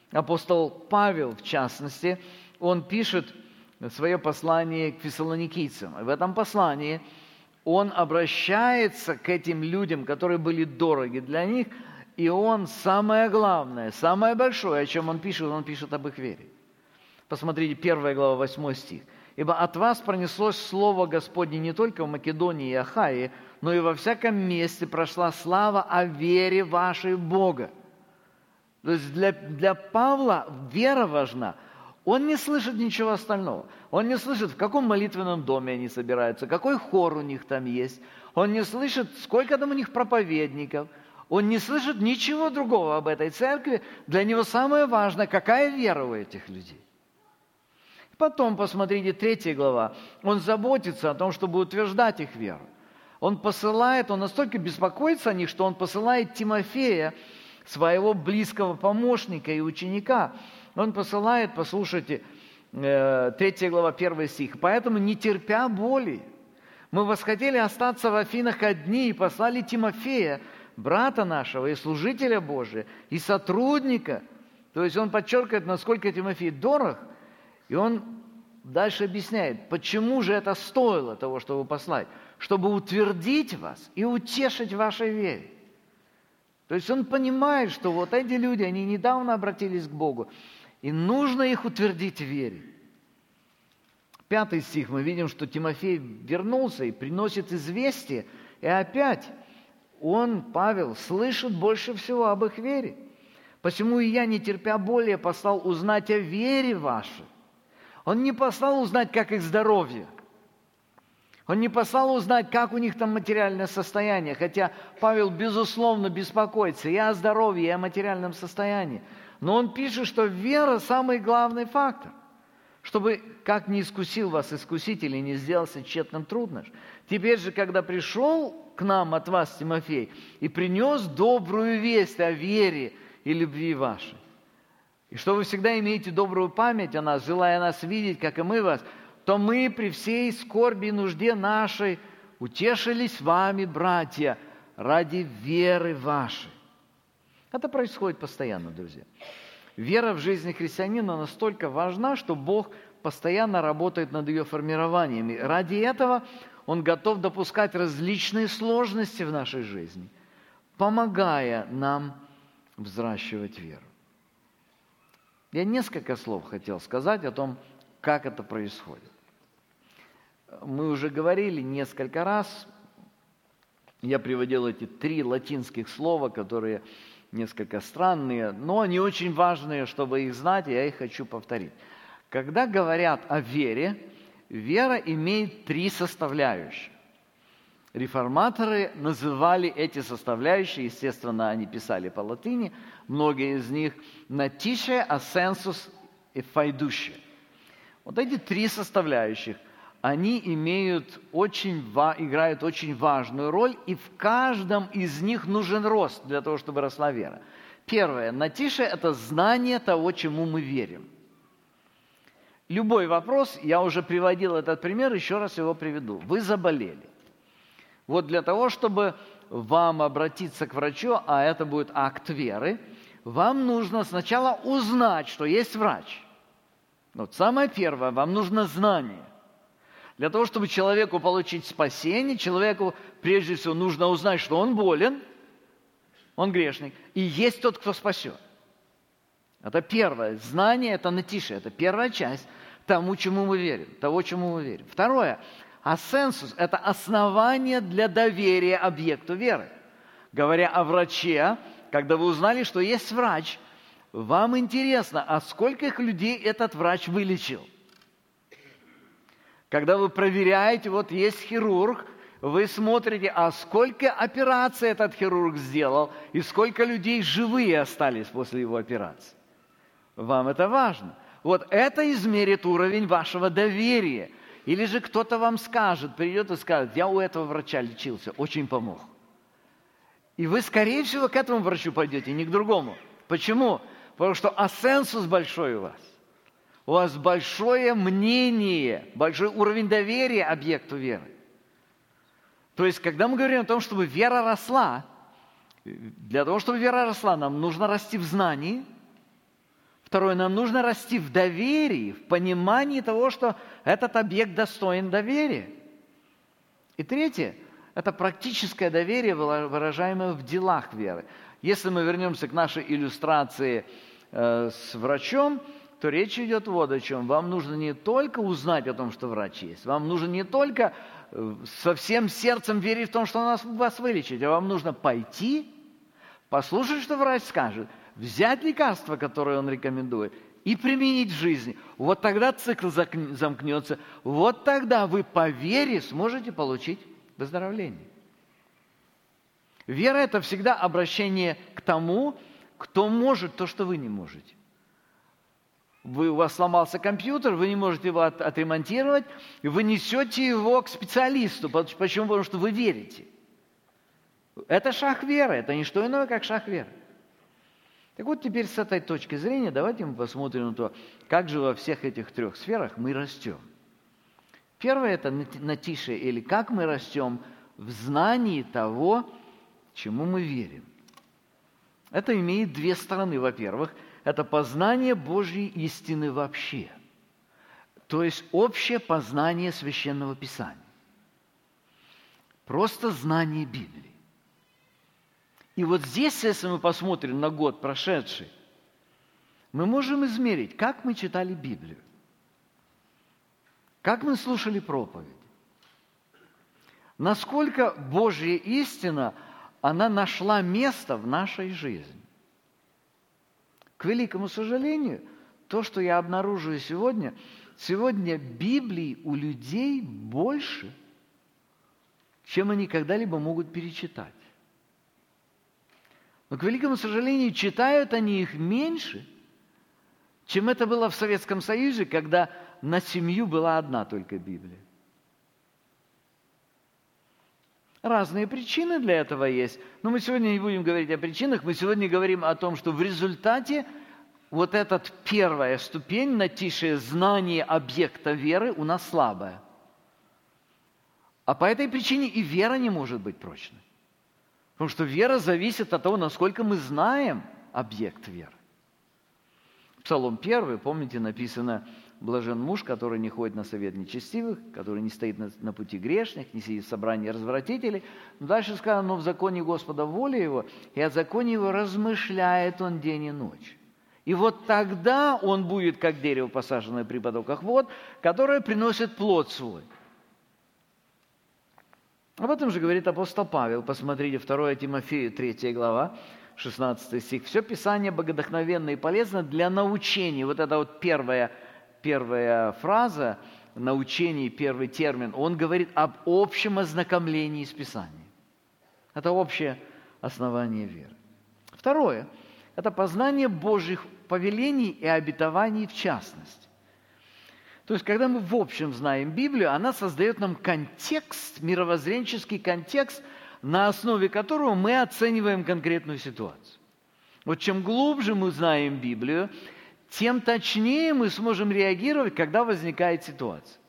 Апостол Павел, в частности, он пишет свое послание к фессалоникийцам. И в этом послании он обращается к этим людям, которые были дороги для них, и он самое главное, самое большое, о чем он пишет, он пишет об их вере. Посмотрите, первая глава, восьмой стих. «Ибо от вас пронеслось слово Господне не только в Македонии и Ахае, но и во всяком месте прошла слава о вере вашей в Бога». То есть для, для Павла вера важна. Он не слышит ничего остального. Он не слышит, в каком молитвенном доме они собираются, какой хор у них там есть. Он не слышит, сколько там у них проповедников. Он не слышит ничего другого об этой церкви. Для него самое важное, какая вера у этих людей. Потом, посмотрите, третья глава. Он заботится о том, чтобы утверждать их веру. Он посылает, он настолько беспокоится о них, что он посылает Тимофея, своего близкого помощника и ученика. Он посылает, послушайте, третья глава, первый стих. «Поэтому, не терпя боли, мы восхотели остаться в Афинах одни и послали Тимофея, брата нашего и служителя Божия, и сотрудника». То есть он подчеркивает, насколько Тимофей дорог, и он дальше объясняет, почему же это стоило того, чтобы послать. Чтобы утвердить вас и утешить в вашей вере. То есть он понимает, что вот эти люди, они недавно обратились к Богу, и нужно их утвердить в вере. Пятый стих, мы видим, что Тимофей вернулся и приносит известие, и опять он, Павел, слышит больше всего об их вере. «Посему и я, не терпя более, послал узнать о вере вашей». Он не послал узнать, как их здоровье. Он не послал узнать, как у них там материальное состояние, хотя Павел, безусловно, беспокоится и о здоровье, и о материальном состоянии. Но он пишет, что вера – самый главный фактор, чтобы, как не искусил вас искуситель и не сделался тщетным труд наш. Теперь же, когда пришел к нам от вас Тимофей и принес добрую весть о вере и любви вашей, и что вы всегда имеете добрую память о нас, желая нас видеть, как и мы вас, то мы при всей скорби и нужде нашей утешились вами, братья, ради веры вашей. Это происходит постоянно, друзья. Вера в жизни христианина настолько важна, что Бог постоянно работает над ее формированием. И ради этого Он готов допускать различные сложности в нашей жизни, помогая нам взращивать веру. Я несколько слов хотел сказать о том, как это происходит. Мы уже говорили несколько раз, я приводил эти три латинских слова, которые несколько странные, но они очень важные, чтобы их знать, и я их хочу повторить. Когда говорят о вере, вера имеет три составляющие. Реформаторы называли эти составляющие, естественно, они писали по латыни, многие из них «notitia, assensus и fiducia». Вот эти три составляющих, они имеют очень, играют очень важную роль, и в каждом из них нужен рост для того, чтобы росла вера. Первое, notitia – это знание того, чему мы верим. Любой вопрос, я уже приводил этот пример, еще раз его приведу. Вы заболели. Вот для того, чтобы вам обратиться к врачу, а это будет акт веры, вам нужно сначала узнать, что есть врач. Вот самое первое, вам нужно знание. Для того, чтобы человеку получить спасение, человеку прежде всего нужно узнать, что он болен, он грешник, и есть тот, кто спасет. Это первое. Знание – это notitia, это первая часть тому, чему мы верим, того, чему мы верим. Второе. Ассенсус – это основание для доверия объекту веры. Говоря о враче, когда вы узнали, что есть врач, вам интересно, а скольких людей этот врач вылечил? Когда вы проверяете, вот есть хирург, вы смотрите, а сколько операций этот хирург сделал, и сколько людей живые остались после его операции. Вам это важно. Вот это измерит уровень вашего доверия. Или же кто-то вам скажет, придет и скажет, я у этого врача лечился, очень помог. И вы, скорее всего, к этому врачу пойдете, не к другому. Почему? Потому что ассенсус большой у вас. У вас большое мнение, большой уровень доверия объекту веры. То есть, когда мы говорим о том, чтобы вера росла, для того, чтобы вера росла, нам нужно расти в знании. Второе, нам нужно расти в доверии, в понимании того, что этот объект достоин доверия. И третье, это практическое доверие, выражаемое в делах веры. Если мы вернемся к нашей иллюстрации э, с врачом, то речь идет вот о чем. Вам нужно не только узнать о том, что врач есть, вам нужно не только э, со всем сердцем верить в том, что он нас, вас вылечит, а вам нужно пойти, послушать, что врач скажет, взять лекарство, которое он рекомендует, и применить в жизни. Вот тогда цикл замкнется, вот тогда вы по вере сможете получить выздоровление. Вера – это всегда обращение к тому, кто может то, что вы не можете. Вы, у вас сломался компьютер, вы не можете его от, отремонтировать, и вы несете его к специалисту. Почему? Потому что вы верите. Это шаг веры, это не что иное, как шаг веры. Так вот, теперь с этой точки зрения давайте мы посмотрим на то, как же во всех этих трех сферах мы растем. Первое – это на тише, или как мы растем в знании того, чему мы верим. Это имеет две стороны. Во-первых, это познание Божьей истины вообще, то есть общее познание Священного Писания. Просто знание Библии. И вот здесь, если мы посмотрим на год прошедший, мы можем измерить, как мы читали Библию, как мы слушали проповедь, насколько Божья истина, она нашла место в нашей жизни. К великому сожалению, то, что я обнаруживаю сегодня, сегодня Библии у людей больше, чем они когда-либо могут перечитать. Но, к великому сожалению, читают они их меньше, чем это было в Советском Союзе, когда на семью была одна только Библия. Разные причины для этого есть, но мы сегодня не будем говорить о причинах, мы сегодня говорим о том, что в результате вот эта первая ступень, натишее знание объекта веры, у нас слабая. А по этой причине и вера не может быть прочной. Потому что вера зависит от того, насколько мы знаем объект веры. Псалом первый, помните, написано: «Блажен муж, который не ходит на совет нечестивых, который не стоит на, на пути грешных, не сидит в собрании развратителей». Но дальше сказано: «Но в законе Господа воля его, и о законе его размышляет он день и ночь». И вот тогда он будет, как дерево, посаженное при потоках вод, которое приносит плод свой. Об этом же говорит апостол Павел. Посмотрите, второе Тимофею, третья глава, шестнадцатый стих. «Все Писание богодохновенно и полезно для научения». Вот это вот первая, первая фраза, научение, первый термин, он говорит об общем ознакомлении с Писанием. Это общее основание веры. Второе – это познание Божьих повелений и обетований в частности. То есть, когда мы в общем знаем Библию, она создает нам контекст, мировоззренческий контекст, на основе которого мы оцениваем конкретную ситуацию. Вот чем глубже мы знаем Библию, тем точнее мы сможем реагировать, когда возникает ситуация.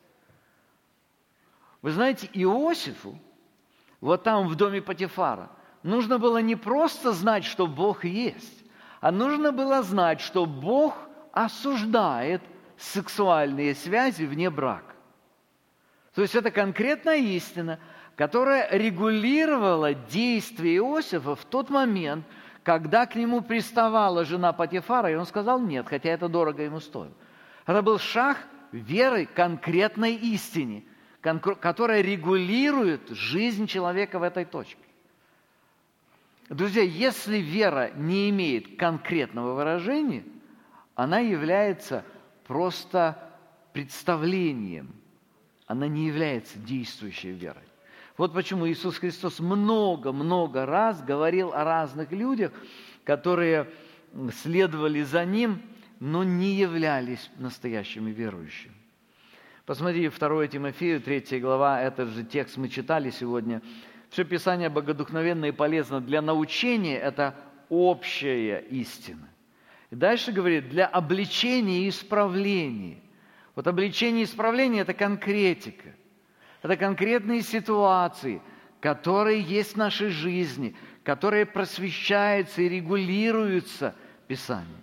Вы знаете, Иосифу, вот там в доме Потифара, нужно было не просто знать, что Бог есть, а нужно было знать, что Бог осуждает сексуальные связи вне брака. То есть это конкретная истина, которая регулировала действия Иосифа в тот момент, когда к нему приставала жена Потифара, и он сказал нет, хотя это дорого ему стоило. Это был шаг веры к конкретной истине, которая регулирует жизнь человека в этой точке. Друзья, если вера не имеет конкретного выражения, она является просто представлением, она не является действующей верой. Вот почему Иисус Христос много-много раз говорил о разных людях, которые следовали за Ним, но не являлись настоящими верующими. Посмотрите, второе Тимофею, третья глава, этот же текст мы читали сегодня. Все Писание богодухновенно и полезно для научения, это общая истина. И дальше говорит, для обличения и исправления. Вот обличение и исправление – это конкретика. Это конкретные ситуации, которые есть в нашей жизни, которые просвещаются и регулируются Писанием.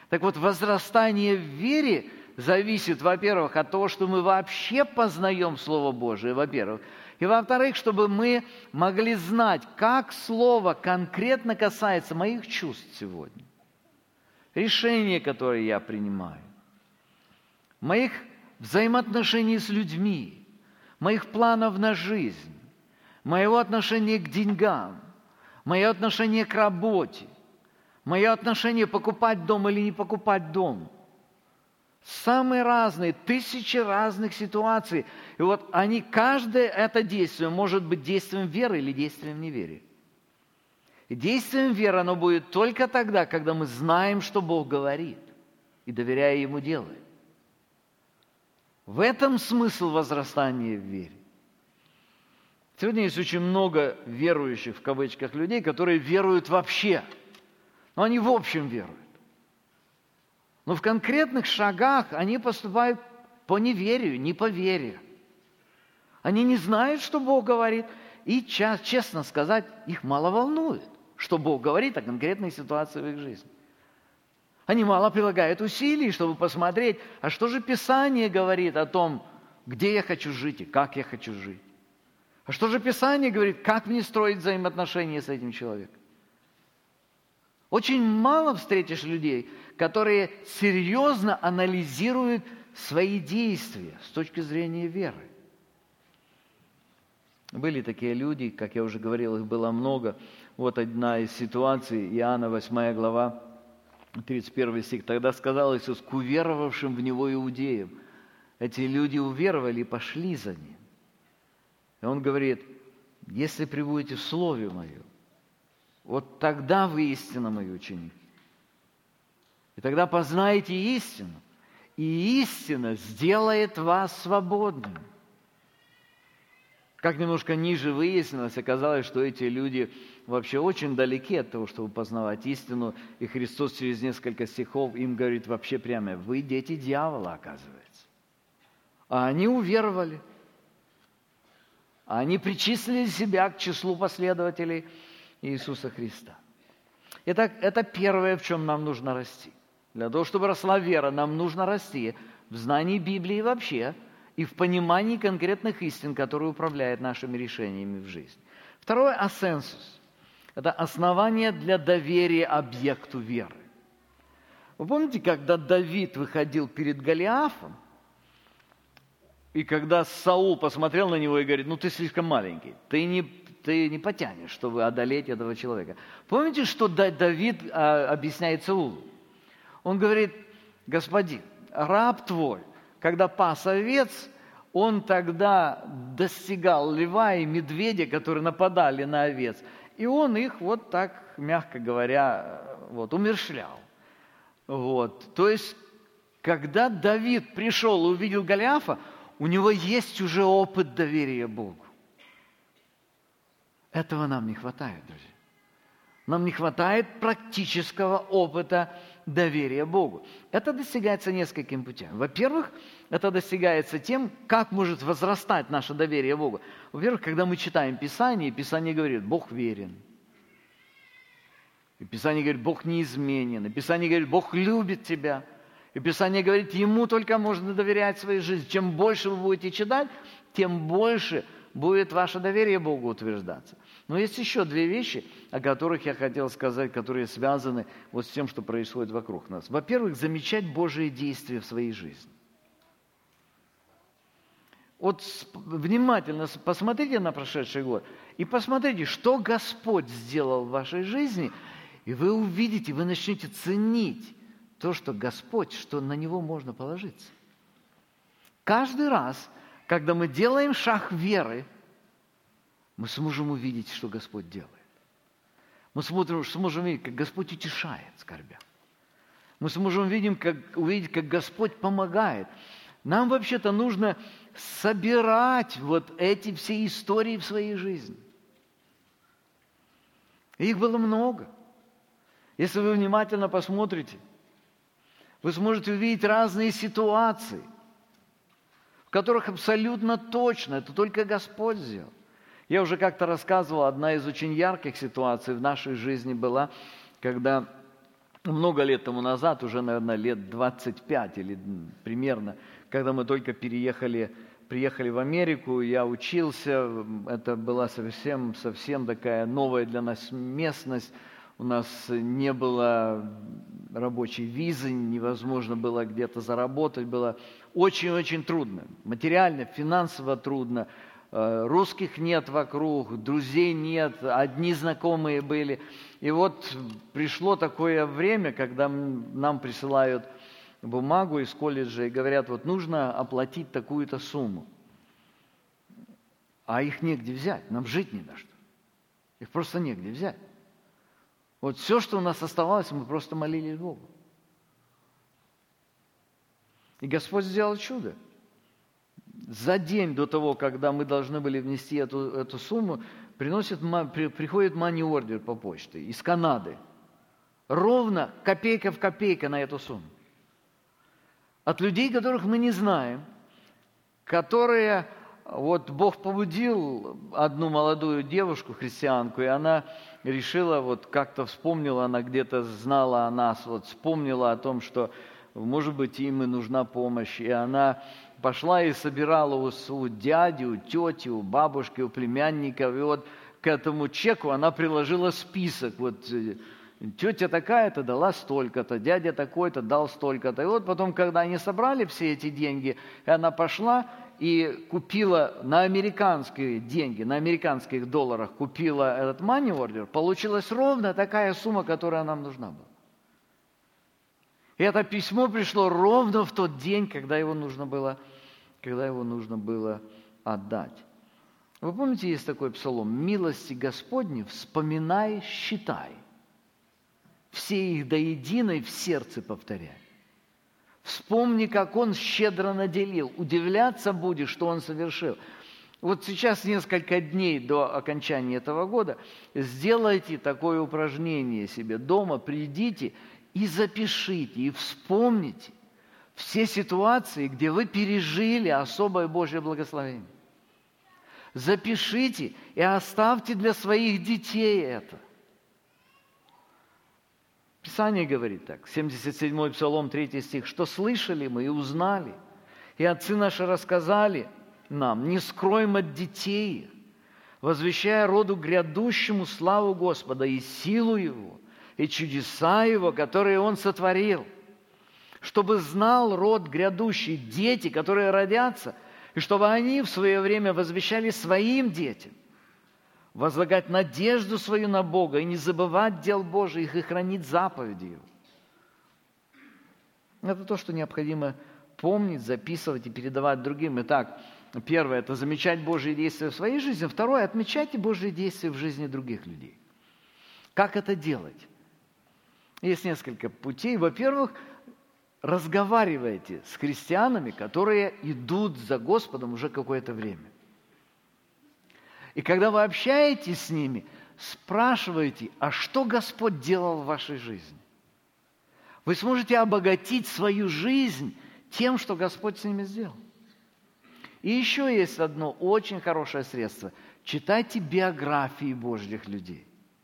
Так вот, возрастание в вере зависит, во-первых, от того, что мы вообще познаем Слово Божие, во-первых. И, во-вторых, чтобы мы могли знать, как Слово конкретно касается моих чувств сегодня, решения, которые я принимаю, моих взаимоотношений с людьми, моих планов на жизнь, моего отношения к деньгам, мое отношение к работе, мое отношение покупать дом или не покупать дом. Самые разные, тысячи разных ситуаций. И вот они, каждое это действие может быть действием веры или действием неверия. И действием веры оно будет только тогда, когда мы знаем, что Бог говорит, и доверяя Ему делаем. В этом смысл возрастания в вере. Сегодня есть очень много верующих, в кавычках, людей, которые веруют вообще. Но они в общем веруют. Но в конкретных шагах они поступают по неверию, не по вере. Они не знают, что Бог говорит. И, честно сказать, их мало волнует, что Бог говорит о конкретной ситуации в их жизни. Они мало прилагают усилий, чтобы посмотреть, а что же Писание говорит о том, где я хочу жить и как я хочу жить. А что же Писание говорит, как мне строить взаимоотношения с этим человеком. Очень мало встретишь людей, которые серьезно анализируют свои действия с точки зрения веры. Были такие люди, как я уже говорил, их было много. Вот одна из ситуаций, Иоанна восьмая глава, тридцать первый стих. «Тогда сказал Иисус к уверовавшим в Него иудеям». Эти люди уверовали и пошли за Ним. И Он говорит, если пребудете в Слове Моем, вот тогда вы истинно Мои ученики. И тогда познаете истину, и истина сделает вас свободными. Как немножко ниже выяснилось, оказалось, что эти люди вообще очень далеки от того, чтобы познавать истину, и Христос через несколько стихов им говорит вообще прямо, вы дети дьявола, оказывается. А они уверовали. А они причислили себя к числу последователей Иисуса Христа. Итак, это первое, в чем нам нужно расти. Для того, чтобы росла вера, нам нужно расти в знании Библии вообще и в понимании конкретных истин, которые управляют нашими решениями в жизни. Второе – асенсус. Это основание для доверия объекту веры. Вы помните, когда Давид выходил перед Голиафом, и когда Саул посмотрел на него и говорит, ну ты слишком маленький, ты не, ты не потянешь, чтобы одолеть этого человека. Помните, что Давид а, объясняет Саулу? Он говорит, господин, раб твой, когда пас овец, он тогда достигал льва и медведя, которые нападали на овец, и он их вот так, мягко говоря, вот, умерщвлял. Вот. То есть, когда Давид пришел и увидел Голиафа, у него есть уже опыт доверия Богу. Этого нам не хватает, друзья. Нам не хватает практического опыта доверия Богу. Это достигается несколькими путями. Во-первых, это достигается тем, как может возрастать наше доверие Богу. Во-первых, когда мы читаем Писание, Писание говорит, Бог верен. И Писание говорит, Бог неизменен. И Писание говорит, Бог любит тебя. И Писание говорит, Ему только можно доверять своей жизни. Чем больше вы будете читать, тем больше будет ваше доверие Богу утверждаться. Но есть еще две вещи, о которых я хотел сказать, которые связаны вот с тем, что происходит вокруг нас. Во-первых, замечать Божие действия в своей жизни. Вот внимательно посмотрите на прошедший год и посмотрите, что Господь сделал в вашей жизни, и вы увидите, вы начнете ценить то, что Господь, что на Него можно положиться. Каждый раз, когда мы делаем шаг веры, мы сможем увидеть, что Господь делает. Мы сможем, сможем видеть, как Господь утешает скорбя. Мы сможем видеть как, увидеть, как Господь помогает. Нам вообще-то нужно собирать вот эти все истории в своей жизни. Их было много. Если вы внимательно посмотрите, вы сможете увидеть разные ситуации, в которых абсолютно точно это только Господь сделал. Я уже как-то рассказывал, одна из очень ярких ситуаций в нашей жизни была, когда много лет тому назад, уже, наверное, лет двадцать пять или примерно, когда мы только переехали, приехали в Америку, я учился, это была совсем, совсем такая новая для нас местность, у нас не было рабочей визы, невозможно было где-то заработать, было очень-очень трудно, материально, финансово трудно, русских нет вокруг, друзей нет, одни знакомые были. И вот пришло такое время, когда нам присылают бумагу из колледжа и говорят, вот нужно оплатить такую-то сумму. А их негде взять, нам жить не на что. Их просто негде взять. Вот все, что у нас оставалось, мы просто молились Богу. И Господь сделал чудо. За день до того, когда мы должны были внести эту, эту сумму, приносит, при, приходит money order по почте из Канады. Ровно копейка в копейку на эту сумму. От людей, которых мы не знаем, которые, вот Бог побудил одну молодую девушку, христианку, и она решила, вот как-то вспомнила, она где-то знала о нас, вот вспомнила о том, что, может быть, им и нужна помощь, и она пошла и собирала у, у дяди, у тети, у бабушки, у племянников. И вот к этому чеку она приложила список. Вот тетя такая-то дала столько-то, дядя такой-то дал столько-то. И вот потом, когда они собрали все эти деньги, она пошла и купила на американские деньги, на американских долларах купила этот money order, получилась ровно такая сумма, которая нам нужна была. И это письмо пришло ровно в тот день, когда его нужно было, когда его нужно было отдать. Вы помните, есть такой псалом: «Милости Господни вспоминай, считай, все их до единой в сердце повторяй. Вспомни, как Он щедро наделил, удивляться будешь, что Он совершил». Вот сейчас, несколько дней до окончания этого года, сделайте такое упражнение себе дома, придите и запишите, и вспомните все ситуации, где вы пережили особое Божье благословение. Запишите и оставьте для своих детей это. Писание говорит так, семьдесят седьмой Псалом, третий стих, «Что слышали мы и узнали, и отцы наши рассказали нам, не скроем от детей их, возвещая роду грядущему славу Господа и силу Его, и чудеса Его, которые Он сотворил, чтобы знал род грядущий, дети, которые родятся, и чтобы они в свое время возвещали своим детям, возлагать надежду свою на Бога и не забывать дел Божьих и хранить заповеди Его». Это то, что необходимо помнить, записывать и передавать другим. Итак, первое – это замечать Божьи действия в своей жизни. Второе – отмечайте Божьи действия в жизни других людей. Как это делать? Есть несколько путей. Во-первых, разговаривайте с христианами, которые идут за Господом уже какое-то время. И когда вы общаетесь с ними, спрашивайте, а что Господь делал в вашей жизни? Вы сможете обогатить свою жизнь тем, что Господь с ними сделал. И еще есть одно очень хорошее средство. Читайте биографии Божьих людей.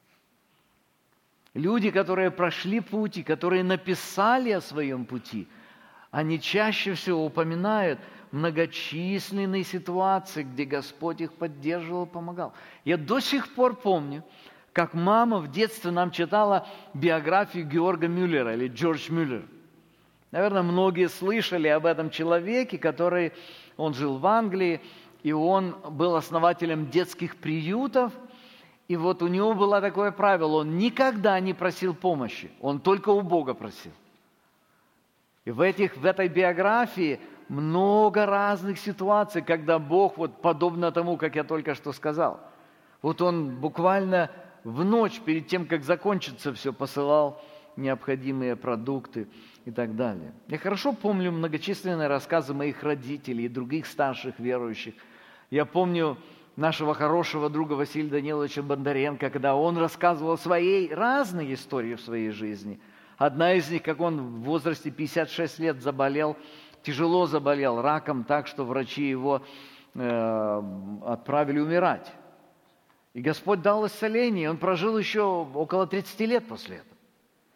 Люди, которые прошли путь, и которые написали о своем пути, они чаще всего упоминают многочисленные ситуации, где Господь их поддерживал, помогал. Я до сих пор помню, как мама в детстве нам читала биографию Георга Мюллера или Джордж Мюллер. Наверное, многие слышали об этом человеке, который, он жил в Англии, и он был основателем детских приютов. И вот у него было такое правило, он никогда не просил помощи, он только у Бога просил. И в, этих, в этой биографии много разных ситуаций, когда Бог, вот подобно тому, как я только что сказал, вот он буквально в ночь, перед тем, как закончится все, посылал необходимые продукты и так далее. Я хорошо помню многочисленные рассказы моих родителей и других старших верующих. Я помню нашего хорошего друга Василия Даниловича Бондаренко, когда он рассказывал свои разные истории в своей жизни. Одна из них, как он в возрасте пятьдесят шесть лет заболел, тяжело заболел раком так, что врачи его э, отправили умирать. И Господь дал исцеление, он прожил еще около тридцати лет после этого.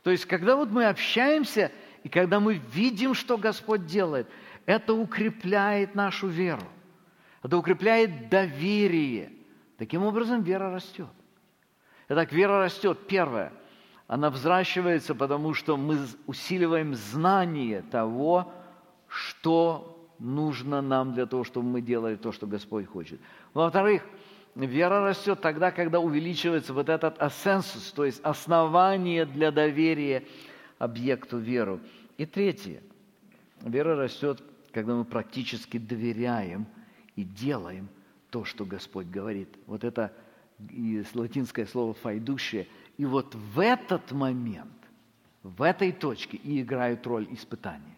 То есть, когда вот мы общаемся, и когда мы видим, что Господь делает, это укрепляет нашу веру. Это укрепляет доверие. Таким образом, вера растет. Итак, вера растет. Первое. Она взращивается, потому что мы усиливаем знание того, что нужно нам для того, чтобы мы делали то, что Господь хочет. Во-вторых, вера растет тогда, когда увеличивается вот этот ассенсус, то есть основание для доверия объекту веры. И третье. Вера растет, когда мы практически доверяем и делаем то, что Господь говорит. Вот это латинское слово «файдушие». И вот в этот момент, в этой точке и играют роль испытания.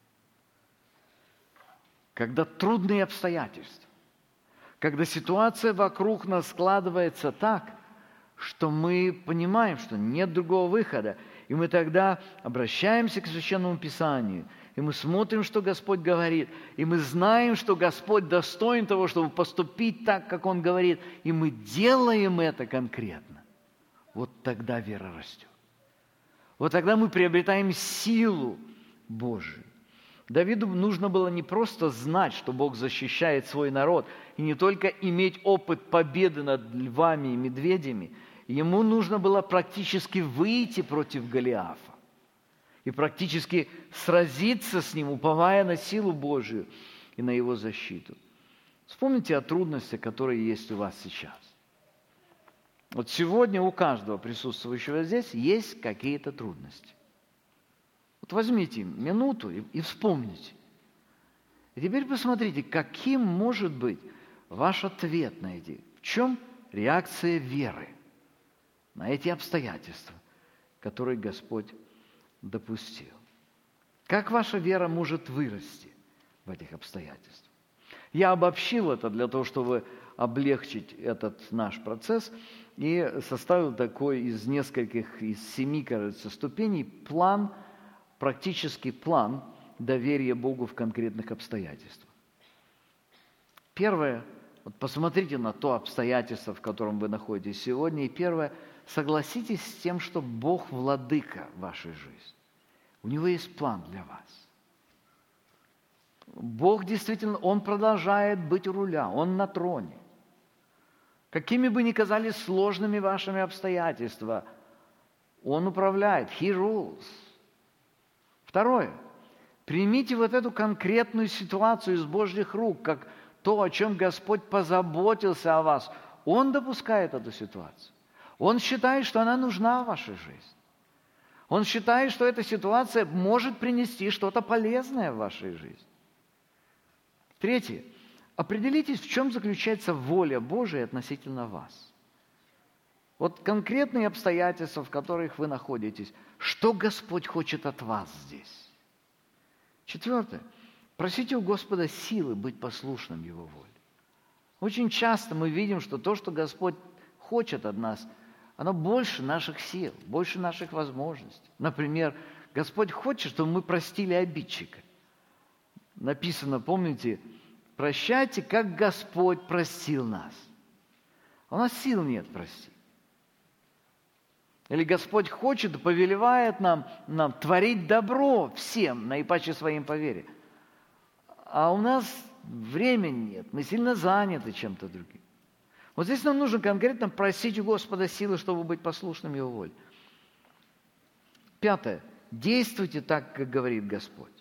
Когда трудные обстоятельства, когда ситуация вокруг нас складывается так, что мы понимаем, что нет другого выхода, и мы тогда обращаемся к Священному Писанию, и мы смотрим, что Господь говорит, и мы знаем, что Господь достоин того, чтобы поступить так, как Он говорит, и мы делаем это конкретно. Вот тогда вера растет. Вот тогда мы приобретаем силу Божию. Давиду нужно было не просто знать, что Бог защищает свой народ, и не только иметь опыт победы над львами и медведями. Ему нужно было практически выйти против Голиафа и практически сразиться с ним, уповая на силу Божию и на его защиту. Вспомните о трудностях, которые есть у вас сейчас. Вот сегодня у каждого присутствующего здесь есть какие-то трудности. Вот возьмите минуту и, и вспомните. И теперь посмотрите, каким может быть ваш ответ на эти, в чем реакция веры на эти обстоятельства, которые Господь допустил. Как ваша вера может вырасти в этих обстоятельствах? Я обобщил это для того, чтобы облегчить этот наш процесс, и составил такой из нескольких, из семи, кажется, ступеней план, практический план доверия Богу в конкретных обстоятельствах. Первое, вот посмотрите на то обстоятельство, в котором вы находитесь сегодня, и первое, согласитесь с тем, что Бог владыка вашей жизни. У Него есть план для вас. Бог действительно, Он продолжает быть у руля, Он на троне. Какими бы ни казались сложными вашими обстоятельства, Он управляет. He rules. Второе. Примите вот эту конкретную ситуацию из Божьих рук, как то, о чем Господь позаботился о вас. Он допускает эту ситуацию. Он считает, что она нужна в вашей жизни. Он считает, что эта ситуация может принести что-то полезное в вашей жизни. Третье. Определитесь, в чем заключается воля Божия относительно вас. Вот конкретные обстоятельства, в которых вы находитесь. Что Господь хочет от вас здесь? Четвертое. Просите у Господа силы быть послушным Его воле. Очень часто мы видим, что то, что Господь хочет от нас, оно больше наших сил, больше наших возможностей. Например, Господь хочет, чтобы мы простили обидчика. Написано, помните, прощайте, как Господь простил нас. А у нас сил нет простить. Или Господь хочет и повелевает нам, нам творить добро всем, наипаче своим по вере. А у нас времени нет, мы сильно заняты чем-то другим. Вот здесь нам нужно конкретно просить у Господа силы, чтобы быть послушным Его воле. Пятое. Действуйте так, как говорит Господь.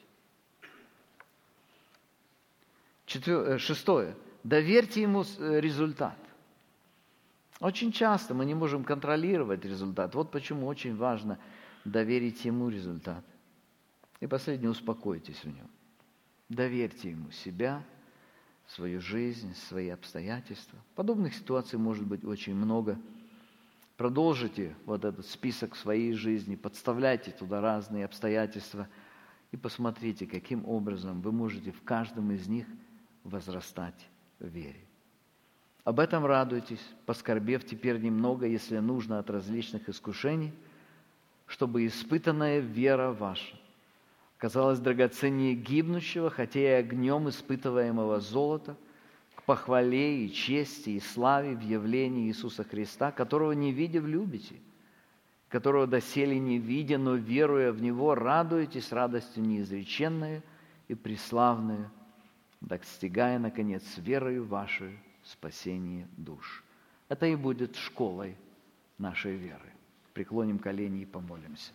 Четвер... Шестое. Доверьте Ему результат. Очень часто мы не можем контролировать результат. Вот почему очень важно доверить Ему результат. И последнее, успокойтесь в Нем. Доверьте Ему себя, свою жизнь, свои обстоятельства. Подобных ситуаций может быть очень много. Продолжите вот этот список своей жизни, подставляйте туда разные обстоятельства и посмотрите, каким образом вы можете в каждом из них возрастать в вере. Об этом радуйтесь, поскорбев теперь немного, если нужно, от различных искушений, чтобы испытанная вера ваша казалась драгоценнее гибнущего, хотя и огнем испытываемого золота, к похвале и чести и славе в явлении Иисуса Христа, которого, не видя, любите, которого доселе не видя, но веруя в Него, радуетесь радостью неизреченную и преславную, достигая, наконец, верою вашей спасение душ. Это и будет школой нашей веры. Преклоним колени и помолимся.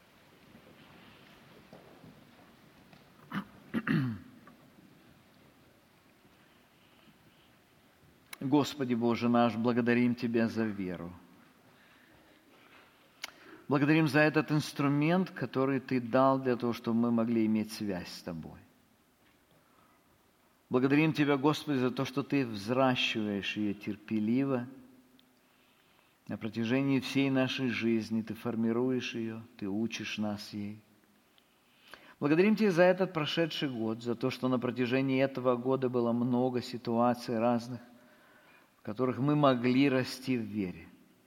Господи Боже наш, благодарим Тебя за веру. Благодарим за этот инструмент, который Ты дал для того, чтобы мы могли иметь связь с Тобой. Благодарим Тебя, Господи, за то, что Ты взращиваешь ее терпеливо. На протяжении всей нашей жизни Ты формируешь ее, Ты учишь нас ей. Благодарим Тебя за этот прошедший год, за то, что на протяжении этого года было много ситуаций разных, в которых мы могли расти в вере.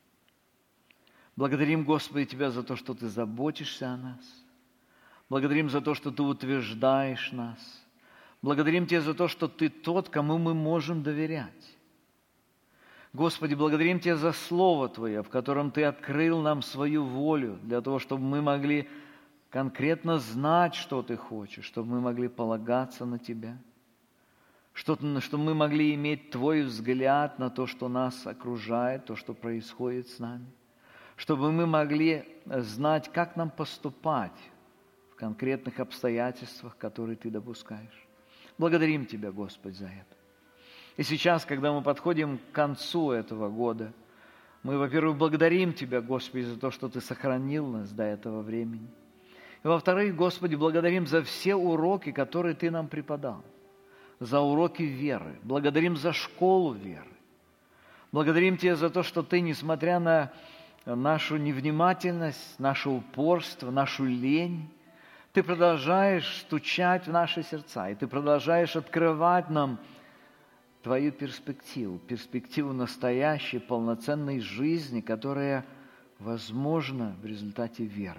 Благодарим, Господи, Тебя за то, что Ты заботишься о нас. Благодарим за то, что Ты утверждаешь нас. Благодарим Тебя за то, что Ты тот, кому мы можем доверять. Господи, благодарим Тебя за Слово Твое, в котором Ты открыл нам свою волю, для того, чтобы мы могли конкретно знать, что Ты хочешь, чтобы мы могли полагаться на Тебя, чтобы мы могли иметь Твой взгляд на то, что нас окружает, то, что происходит с нами, чтобы мы могли знать, как нам поступать в конкретных обстоятельствах, которые Ты допускаешь. Благодарим Тебя, Господь, за это. И сейчас, когда мы подходим к концу этого года, мы, во-первых, благодарим Тебя, Господи, за то, что Ты сохранил нас до этого времени. И, во-вторых, Господи, благодарим за все уроки, которые Ты нам преподал, за уроки веры. Благодарим за школу веры. Благодарим Тебя за то, что Ты, несмотря на нашу невнимательность, наше упорство, нашу лень, Ты продолжаешь стучать в наши сердца, и Ты продолжаешь открывать нам Твою перспективу, перспективу настоящей, полноценной жизни, которая возможна в результате веры.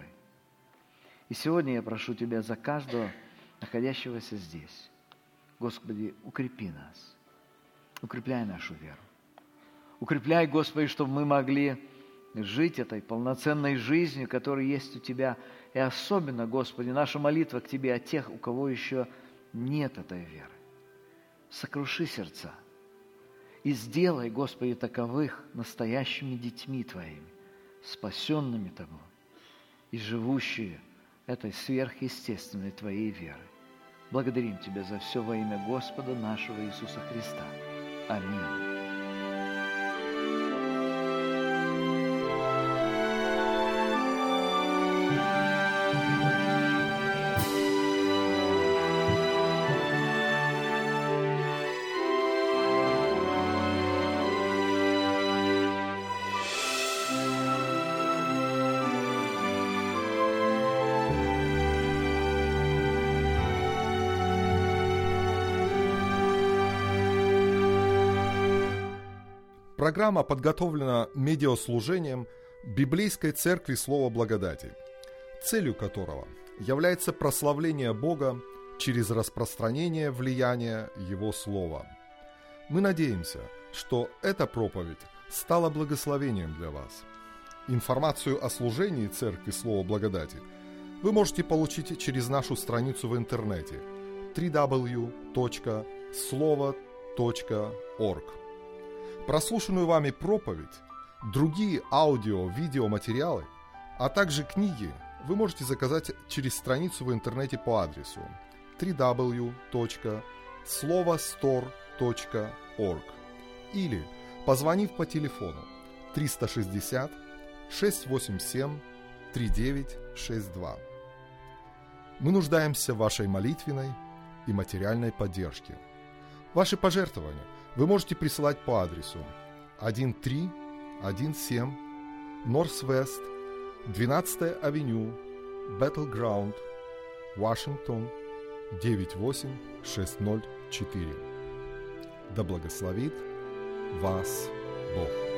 И сегодня я прошу Тебя за каждого находящегося здесь. Господи, укрепи нас, укрепляй нашу веру. Укрепляй, Господи, чтобы мы могли жить этой полноценной жизнью, которая есть у Тебя. И особенно, Господи, наша молитва к Тебе о тех, у кого еще нет этой веры. Сокруши сердца и сделай, Господи, таковых настоящими детьми Твоими, спасенными Тобой и живущие этой сверхъестественной Твоей верой. Благодарим Тебя за все во имя Господа нашего Иисуса Христа. Аминь. Программа подготовлена медиаслужением Библейской Церкви Слова Благодати, целью которого является прославление Бога через распространение влияния Его Слова. Мы надеемся, что эта проповедь стала благословением для вас. Информацию о служении Церкви Слова Благодати вы можете получить через нашу страницу в интернете дабл ю дабл ю дабл ю точка слово точка орг. Прослушанную вами проповедь, другие аудио-видеоматериалы, а также книги вы можете заказать через страницу в интернете по адресу дабл ю дабл ю дабл ю точка слово стор точка орг или позвонив по телефону триста шестьдесят шестьсот восемьдесят семь тридцать девять шестьдесят два. Мы нуждаемся в вашей молитвенной и материальной поддержке. Ваши пожертвования вы можете присылать по адресу тысяча триста семнадцать Норс-Вест, двенадцатая авеню, Battleground, Вашингтон, девять восемь шесть ноль четыре. Да благословит вас Бог.